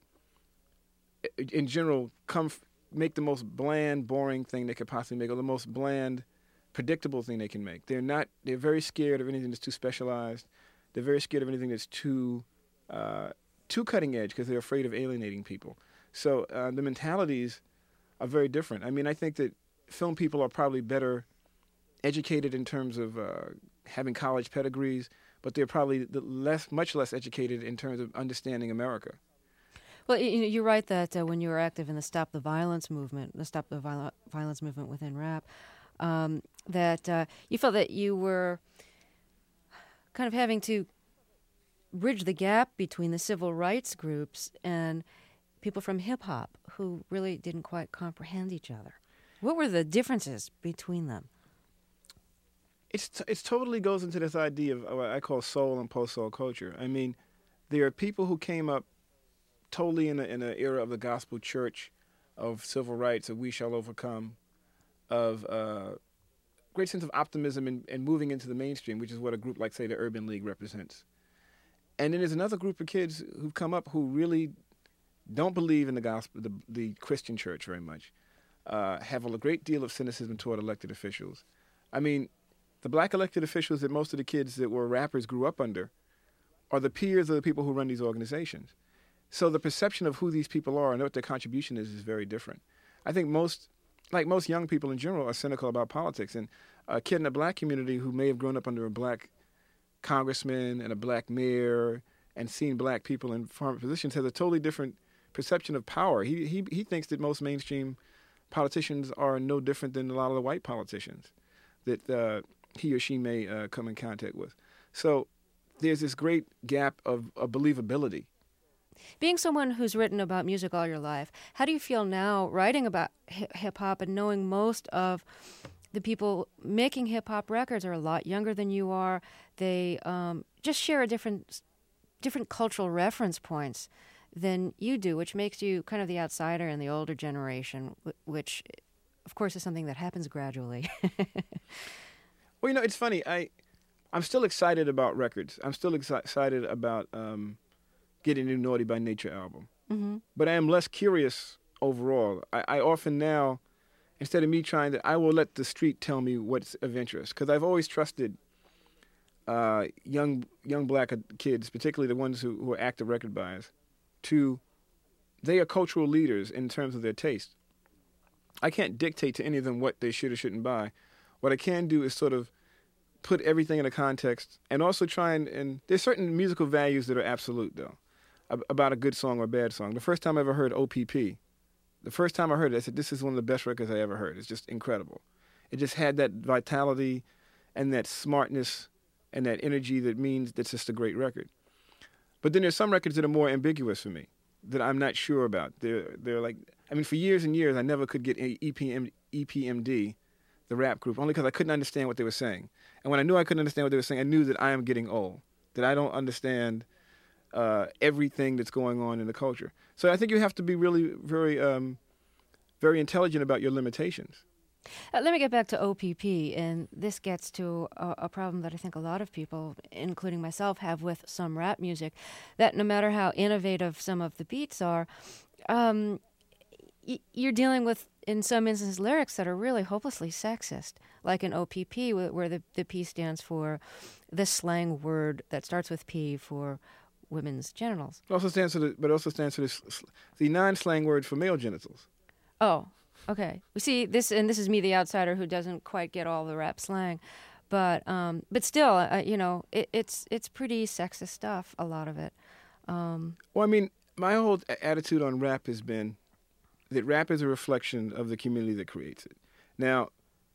S14: in general, come f- make the most bland, boring thing they could possibly make, or the most bland, predictable thing they can make. They're not. They're very scared of anything that's too specialized. They're very scared of anything that's too, uh, too cutting edge because they're afraid of alienating people. So uh, the mentalities are very different. I mean, I think that film people are probably better educated in terms of uh, having college pedigrees, but they're probably the less, much less educated in terms of understanding America.
S1: Well, you know, you're right that uh, when you were active in the Stop the Violence movement, the Stop the Viol- Violence movement within rap, um, that uh, you felt that you were kind of having to bridge the gap between the civil rights groups and people from hip-hop who really didn't quite comprehend each other. What were the differences between them?
S14: It's t- it's totally goes into this idea of what I call soul and post-soul culture. I mean, there are people who came up totally in a, in an era of the gospel church, of civil rights, of we shall overcome, of uh, great sense of optimism and, and moving into the mainstream, which is what a group like, say, the Urban League represents. And then there's another group of kids who've come up who really don't believe in the gospel, the, the Christian church very much, uh, have a great deal of cynicism toward elected officials. I mean, the black elected officials that most of the kids that were rappers grew up under are the peers of the people who run these organizations. So the perception of who these people are and what their contribution is is very different. I think most like most young people in general, are cynical about politics. And a kid in the black community who may have grown up under a black congressman and a black mayor and seen black people in foreign positions has a totally different perception of power. He he he thinks that most mainstream politicians are no different than a lot of the white politicians that uh, he or she may uh, come in contact with. So there's this great gap of, of believability.
S1: Being someone who's written about music all your life, how do you feel now writing about hip-hop and knowing most of the people making hip-hop records are a lot younger than you are? They um, just share a different, different cultural reference points than you do, which makes you kind of the outsider in the older generation, which, of course, is something that happens gradually.
S14: Well, you know, it's funny. I, I'm still excited about records. I'm still exci- excited about um, getting a new Naughty by Nature album.
S1: Mm-hmm.
S14: But I am less curious overall. I, I often now, instead of me trying to, I will let the street tell me what's of interest. Because I've always trusted uh, young young black kids, particularly the ones who, who are active record buyers, to, they are cultural leaders in terms of their taste. I can't dictate to any of them what they should or shouldn't buy. What I can do is sort of put everything in a context and also try and, and there's certain musical values that are absolute, though, about a good song or a bad song. The first time I ever heard O P P, the first time I heard it, I said, this is one of the best records I ever heard. It's just incredible. It just had that vitality and that smartness and that energy that means that's just a great record. But then there's some records that are more ambiguous for me that I'm not sure about. They're, they're like, I mean, for years and years, I never could get E P M, E P M D, the rap group, only because I couldn't understand what they were saying. And when I knew I couldn't understand what they were saying, I knew that I am getting old, that I don't understand uh, everything that's going on in the culture. So I think you have to be really very, um, very intelligent about your limitations.
S1: Uh, let me get back to O P P, and this gets to a, a problem that I think a lot of people, including myself, have with some rap music, that no matter how innovative some of the beats are, um, y- you're dealing with, in some instances, lyrics that are really hopelessly sexist, like in O P P, where the, the P stands for the slang word that starts with P for women's genitals.
S14: It also stands for the, but it also stands for the, the non-slang word for male genitals.
S1: Oh, okay. We see this, and this is me, the outsider, who doesn't quite get all the rap slang, but um, but still, uh, you know, it, it's it's pretty sexist stuff, a lot of it. Um,
S14: well, I mean, my whole attitude on rap has been that rap is a reflection of the community that creates it. Now,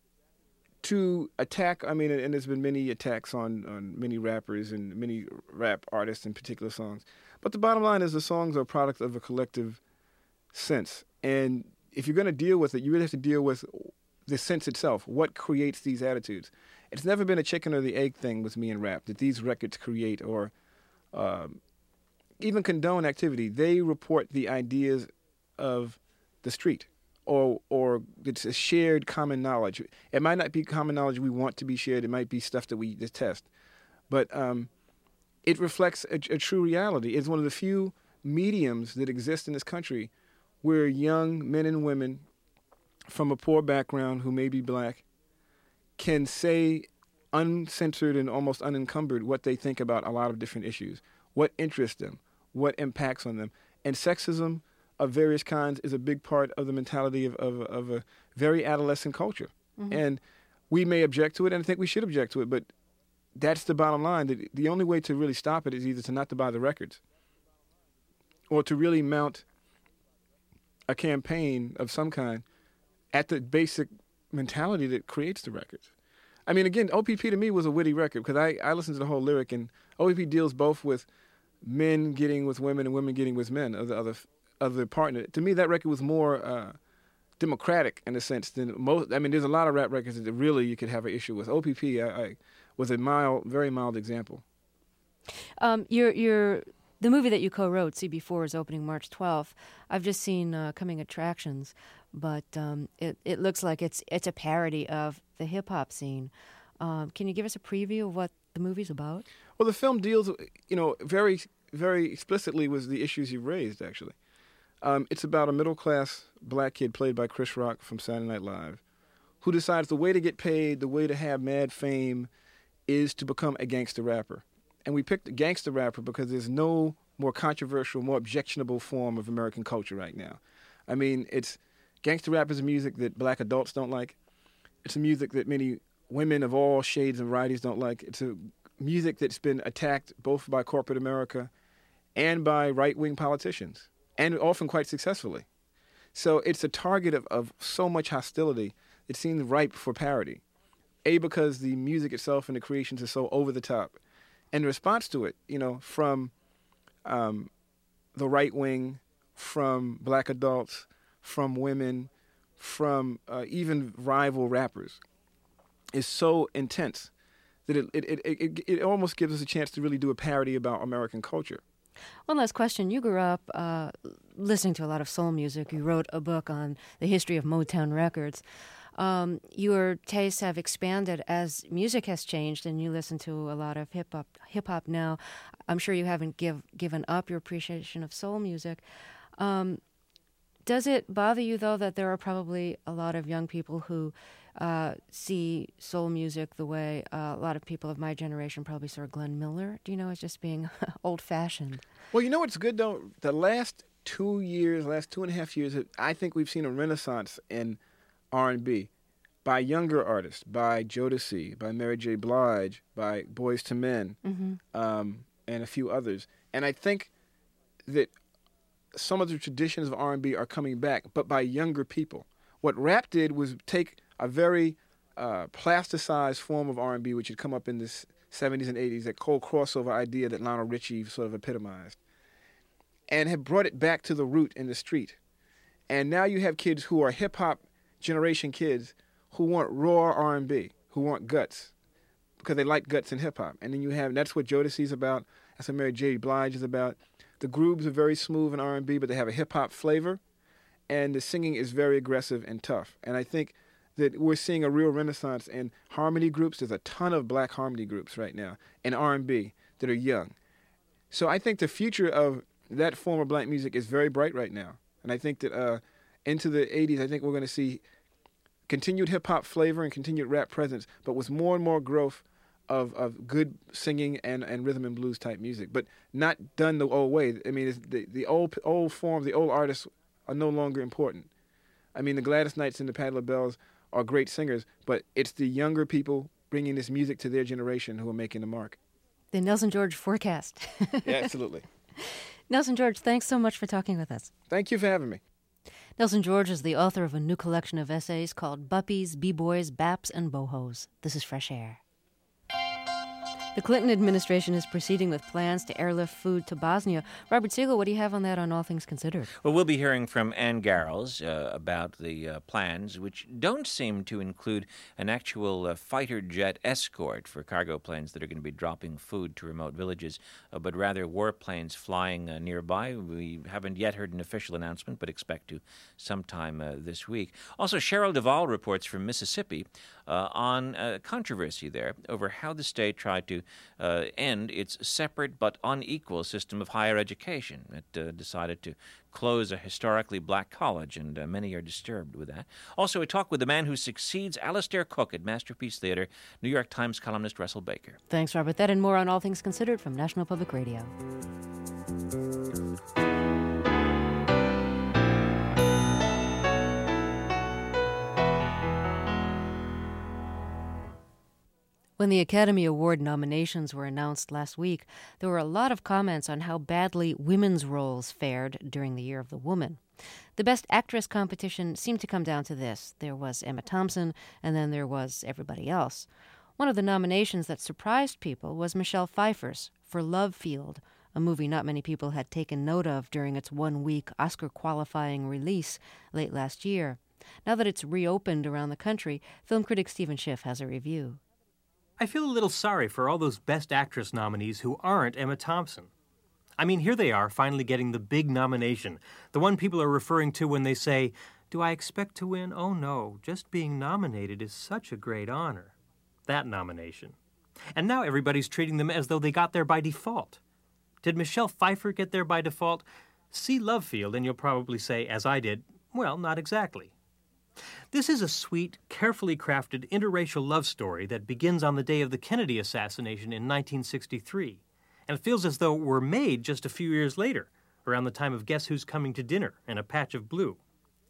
S14: to attack, I mean, and there's been many attacks on, on many rappers and many rap artists in particular songs, but the bottom line is the songs are a product of a collective sense, and if you're going to deal with it, you really have to deal with the sense itself. What creates these attitudes? It's never been a chicken or the egg thing with me and rap, that these records create or um, even condone activity. They report the ideas of the street, or or it's a shared common knowledge. It might not be common knowledge we want to be shared. It might be stuff that we detest. But um, it reflects a, a true reality. It's one of the few mediums that exist in this country where young men and women from a poor background who may be black can say uncensored and almost unencumbered what they think about a lot of different issues, what interests them, what impacts on them. And sexism of various kinds is a big part of the mentality of, of, of a very adolescent culture. Mm-hmm. And we may object to it, and I think we should object to it, but that's the bottom line. That the only way to really stop it is either to not to buy the records or to really mount a campaign of some kind at the basic mentality that creates the records. I mean, again, O P P to me was a witty record because I, I listened to the whole lyric, and O P P deals both with men getting with women and women getting with men of the other other partner. To me, that record was more uh, democratic in a sense than most. I mean, there's a lot of rap records that really you could have an issue with. O P P I, I, was a mild, very mild example.
S1: Um, you're you're. The movie that you co-wrote, C B four, is opening March twelfth. I've just seen uh, coming attractions, but um, it, it looks like it's it's a parody of the hip-hop scene. Um, can you give us a preview of what the movie's about?
S14: Well, the film deals, you know, very, very explicitly with the issues you raised, actually. Um, it's about a middle-class black kid played by Chris Rock from Saturday Night Live who decides the way to get paid, the way to have mad fame, is to become a gangster rapper. And we picked a gangster rapper because there's no more controversial, more objectionable form of American culture right now. I mean, it's Gangster rap is a music that black adults don't like. It's a music that many women of all shades and varieties don't like. It's a music that's been attacked both by corporate America and by right-wing politicians, and often quite successfully. So it's a target of, of so much hostility, it seems ripe for parody. A, because the music itself and the creations are so over the top. And the response to it, you know, from um, the right wing, from black adults, from women, from uh, even rival rappers, is so intense that it it, it it it almost gives us a chance to really do a parody about American culture.
S1: One last question. You grew up uh, listening to a lot of soul music. You wrote a book on the history of Motown Records. Um, your tastes have expanded as music has changed, and you listen to a lot of hip hop. Hip hop now. I'm sure you haven't give, given up your appreciation of soul music. Um, does it bother you, though, that there are probably a lot of young people who uh, see soul music the way uh, a lot of people of my generation probably saw Glenn Miller, do you know, as just being old-fashioned?
S14: Well, you know what's good, though? The last two years, last two and a half years, I think we've seen a renaissance in R and B by younger artists, by Jodeci, by Mary J. Blige, by Boyz two Men,
S1: mm-hmm.
S14: um, and a few others. And I think that some of the traditions of R and B are coming back, but by younger people. What rap did was take a very uh, plasticized form of R and B, which had come up in the seventies and eighties, that cold crossover idea that Lionel Richie sort of epitomized, and had brought it back to the root in the street. And now you have kids who are hip-hop generation kids who want raw R and B, who want guts, because they like guts in hip-hop. And then you have, that's what Jodeci's about, that's what Mary J. Blige is about. The grooves are very smooth in R and B, but they have a hip-hop flavor, and the singing is very aggressive and tough. And I think that we're seeing a real renaissance in harmony groups. There's a ton of black harmony groups right now in R and B that are young. So I think the future of that form of black music is very bright right now. And I think that uh, into the eighties, I think we're going to see continued hip-hop flavor and continued rap presence, but with more and more growth of, of good singing and, and rhythm and blues type music, but not done the old way. I mean, it's the, the old old forms, the old artists are no longer important. I mean, the Gladys Knights and the Patti LaBelles are great singers, but it's the younger people bringing this music to their generation who are making the mark.
S1: The Nelson George forecast.
S14: Yeah, absolutely.
S1: Nelson George, thanks so much for talking with us.
S14: Thank you for having me.
S1: Nelson George is the author of a new collection of essays called Buppies, B-Boys, Baps, and Bohos. This is Fresh Air. The Clinton administration is proceeding with plans to airlift food to Bosnia. Robert Siegel, what do you have on that on All Things Considered?
S15: Well, we'll be hearing from Ann Garrels uh, about the uh, plans, which don't seem to include an actual uh, fighter jet escort for cargo planes that are going to be dropping food to remote villages, uh, but rather warplanes flying uh, nearby. We haven't yet heard an official announcement, but expect to sometime uh, this week. Also, Cheryl Duvall reports from Mississippi uh, on uh, controversy there over how the state tried to Uh, end its separate but unequal system of higher education. It uh, decided to close a historically black college, and uh, many are disturbed with that. Also, a talk with the man who succeeds Alistair Cooke at Masterpiece Theater, New York Times columnist Russell Baker.
S1: Thanks, Robert. That and more on All Things Considered from National Public Radio. When the Academy Award nominations were announced last week, there were a lot of comments on how badly women's roles fared during the Year of the Woman. The Best Actress competition seemed to come down to this. There was Emma Thompson, and then there was everybody else. One of the nominations that surprised people was Michelle Pfeiffer's for Love Field, a movie not many people had taken note of during its one-week Oscar-qualifying release late last year. Now that it's reopened around the country, film critic Stephen Schiff has a review.
S16: I feel a little sorry for all those Best Actress nominees who aren't Emma Thompson. I mean, here they are, finally getting the big nomination, the one people are referring to when they say, "Do I expect to win? Oh no, just being nominated is such a great honor." That nomination. And now everybody's treating them as though they got there by default. Did Michelle Pfeiffer get there by default? See Love Field, and you'll probably say, as I did, well, not exactly. This is a sweet, carefully crafted interracial love story that begins on the day of the Kennedy assassination in nineteen sixty-three, and it feels as though it were made just a few years later, around the time of Guess Who's Coming to Dinner and A Patch of Blue.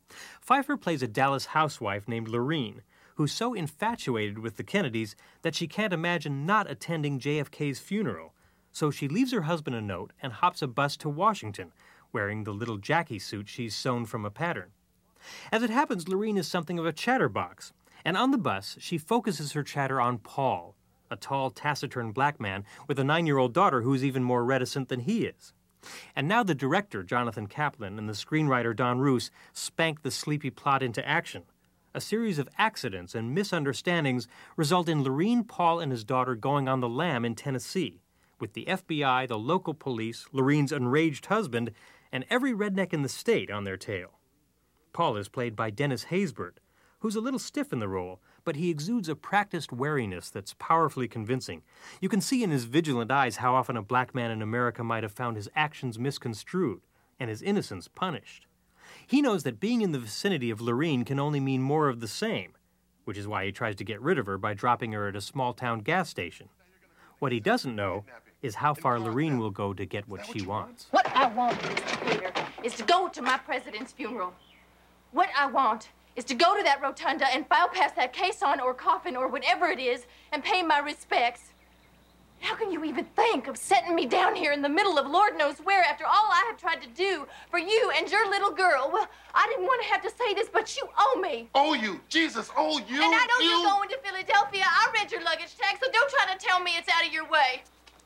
S16: Pfeiffer plays a Dallas housewife named Lorene, who's so infatuated with the Kennedys that she can't imagine not attending J F K's funeral. So she leaves her husband a note and hops a bus to Washington, wearing the little Jackie suit she's sewn from a pattern. As it happens, Lorene is something of a chatterbox, and on the bus, she focuses her chatter on Paul, a tall, taciturn black man with a nine-year-old daughter who's even more reticent than he is. And now the director, Jonathan Kaplan, and the screenwriter, Don Roos, spank the sleepy plot into action. A series of accidents and misunderstandings result in Lorene, Paul, and his daughter going on the lam in Tennessee, with the F B I, the local police, Lorene's enraged husband, and every redneck in the state on their tail. Paul is played by Dennis Haysbert, who's a little stiff in the role, but he exudes a practiced wariness that's powerfully convincing. You can see in his vigilant eyes how often a black man in America might have found his actions misconstrued and his innocence punished. He knows that being in the vicinity of Lorene can only mean more of the same, which is why he tries to get rid of her by dropping her at a small-town gas station. What he doesn't know is how far Lorene will go to get what she wants.
S17: What I want, Mister Peter, is to go to my president's funeral. What I want is to go to that rotunda and file past that caisson or coffin or whatever it is and pay my respects. How can you even think of setting me down here in the middle of Lord knows where after all I have tried to do for you and your little girl? Well, I didn't want to have to say this, but you owe me.
S18: Owe you? Jesus, owe you?
S17: And I know
S18: you?
S17: you're going to Philadelphia. I read your luggage tag, so don't try to tell me it's out of your way.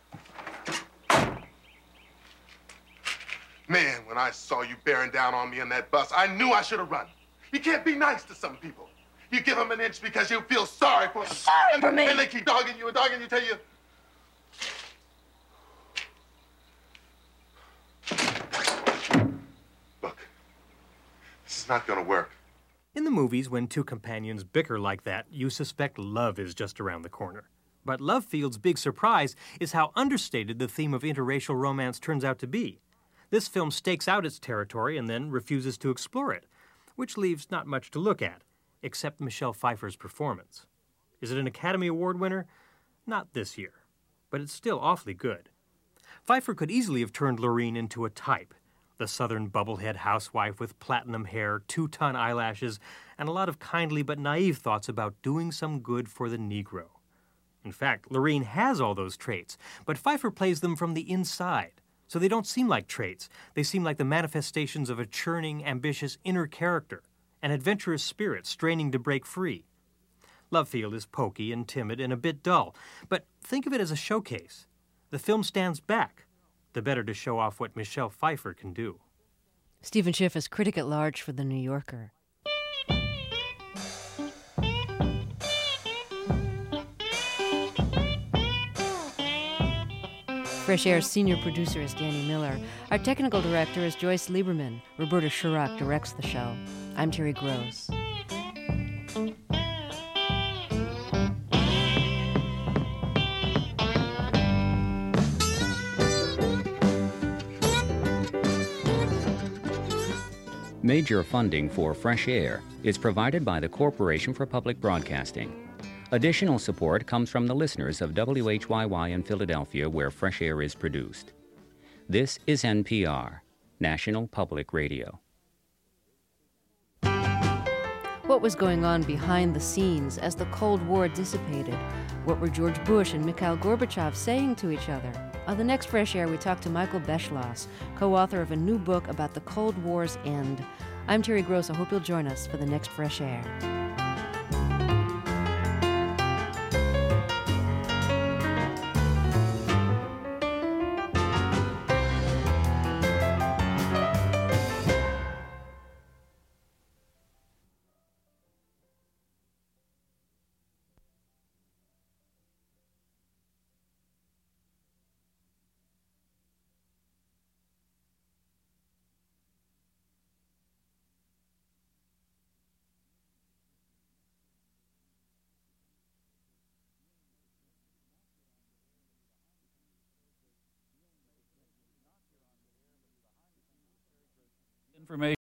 S18: Man, when I saw you bearing down on me in that bus, I knew I should have run. You can't be nice to some people. You give them an inch because you feel sorry for them.
S17: Sorry
S18: and,
S17: for me?
S18: And they keep dogging you and dogging you, tell you. Look, this is not gonna work.
S16: In the movies, when two companions bicker like that, you suspect love is just around the corner. But Love Field's big surprise is how understated the theme of interracial romance turns out to be. This film stakes out its territory and then refuses to explore it, which leaves not much to look at, except Michelle Pfeiffer's performance. Is it an Academy Award winner? Not this year, but it's still awfully good. Pfeiffer could easily have turned Lorene into a type, the southern bubblehead housewife with platinum hair, two-ton eyelashes, and a lot of kindly but naive thoughts about doing some good for the Negro. In fact, Lorene has all those traits, but Pfeiffer plays them from the inside. So they don't seem like traits. They seem like the manifestations of a churning, ambitious inner character, an adventurous spirit straining to break free. Love Field is pokey and timid and a bit dull, but think of it as a showcase. The film stands back, the better to show off what Michelle Pfeiffer can do.
S1: Stephen Schiff is critic at large for The New Yorker. Fresh Air's senior producer is Danny Miller. Our technical director is Joyce Lieberman. Roberta Shurock directs the show. I'm Terry Gross.
S8: Major funding for Fresh Air is provided by the Corporation for Public Broadcasting. Additional support comes from the listeners of W H Y Y in Philadelphia, where Fresh Air is produced. This is N P R, National Public Radio.
S1: What was going on behind the scenes as the Cold War dissipated? What were George Bush and Mikhail Gorbachev saying to each other? On the next Fresh Air, we talk to Michael Beschloss, co-author of a new book about the Cold War's end. I'm Terry Gross. I hope you'll join us for the next Fresh Air.
S19: Information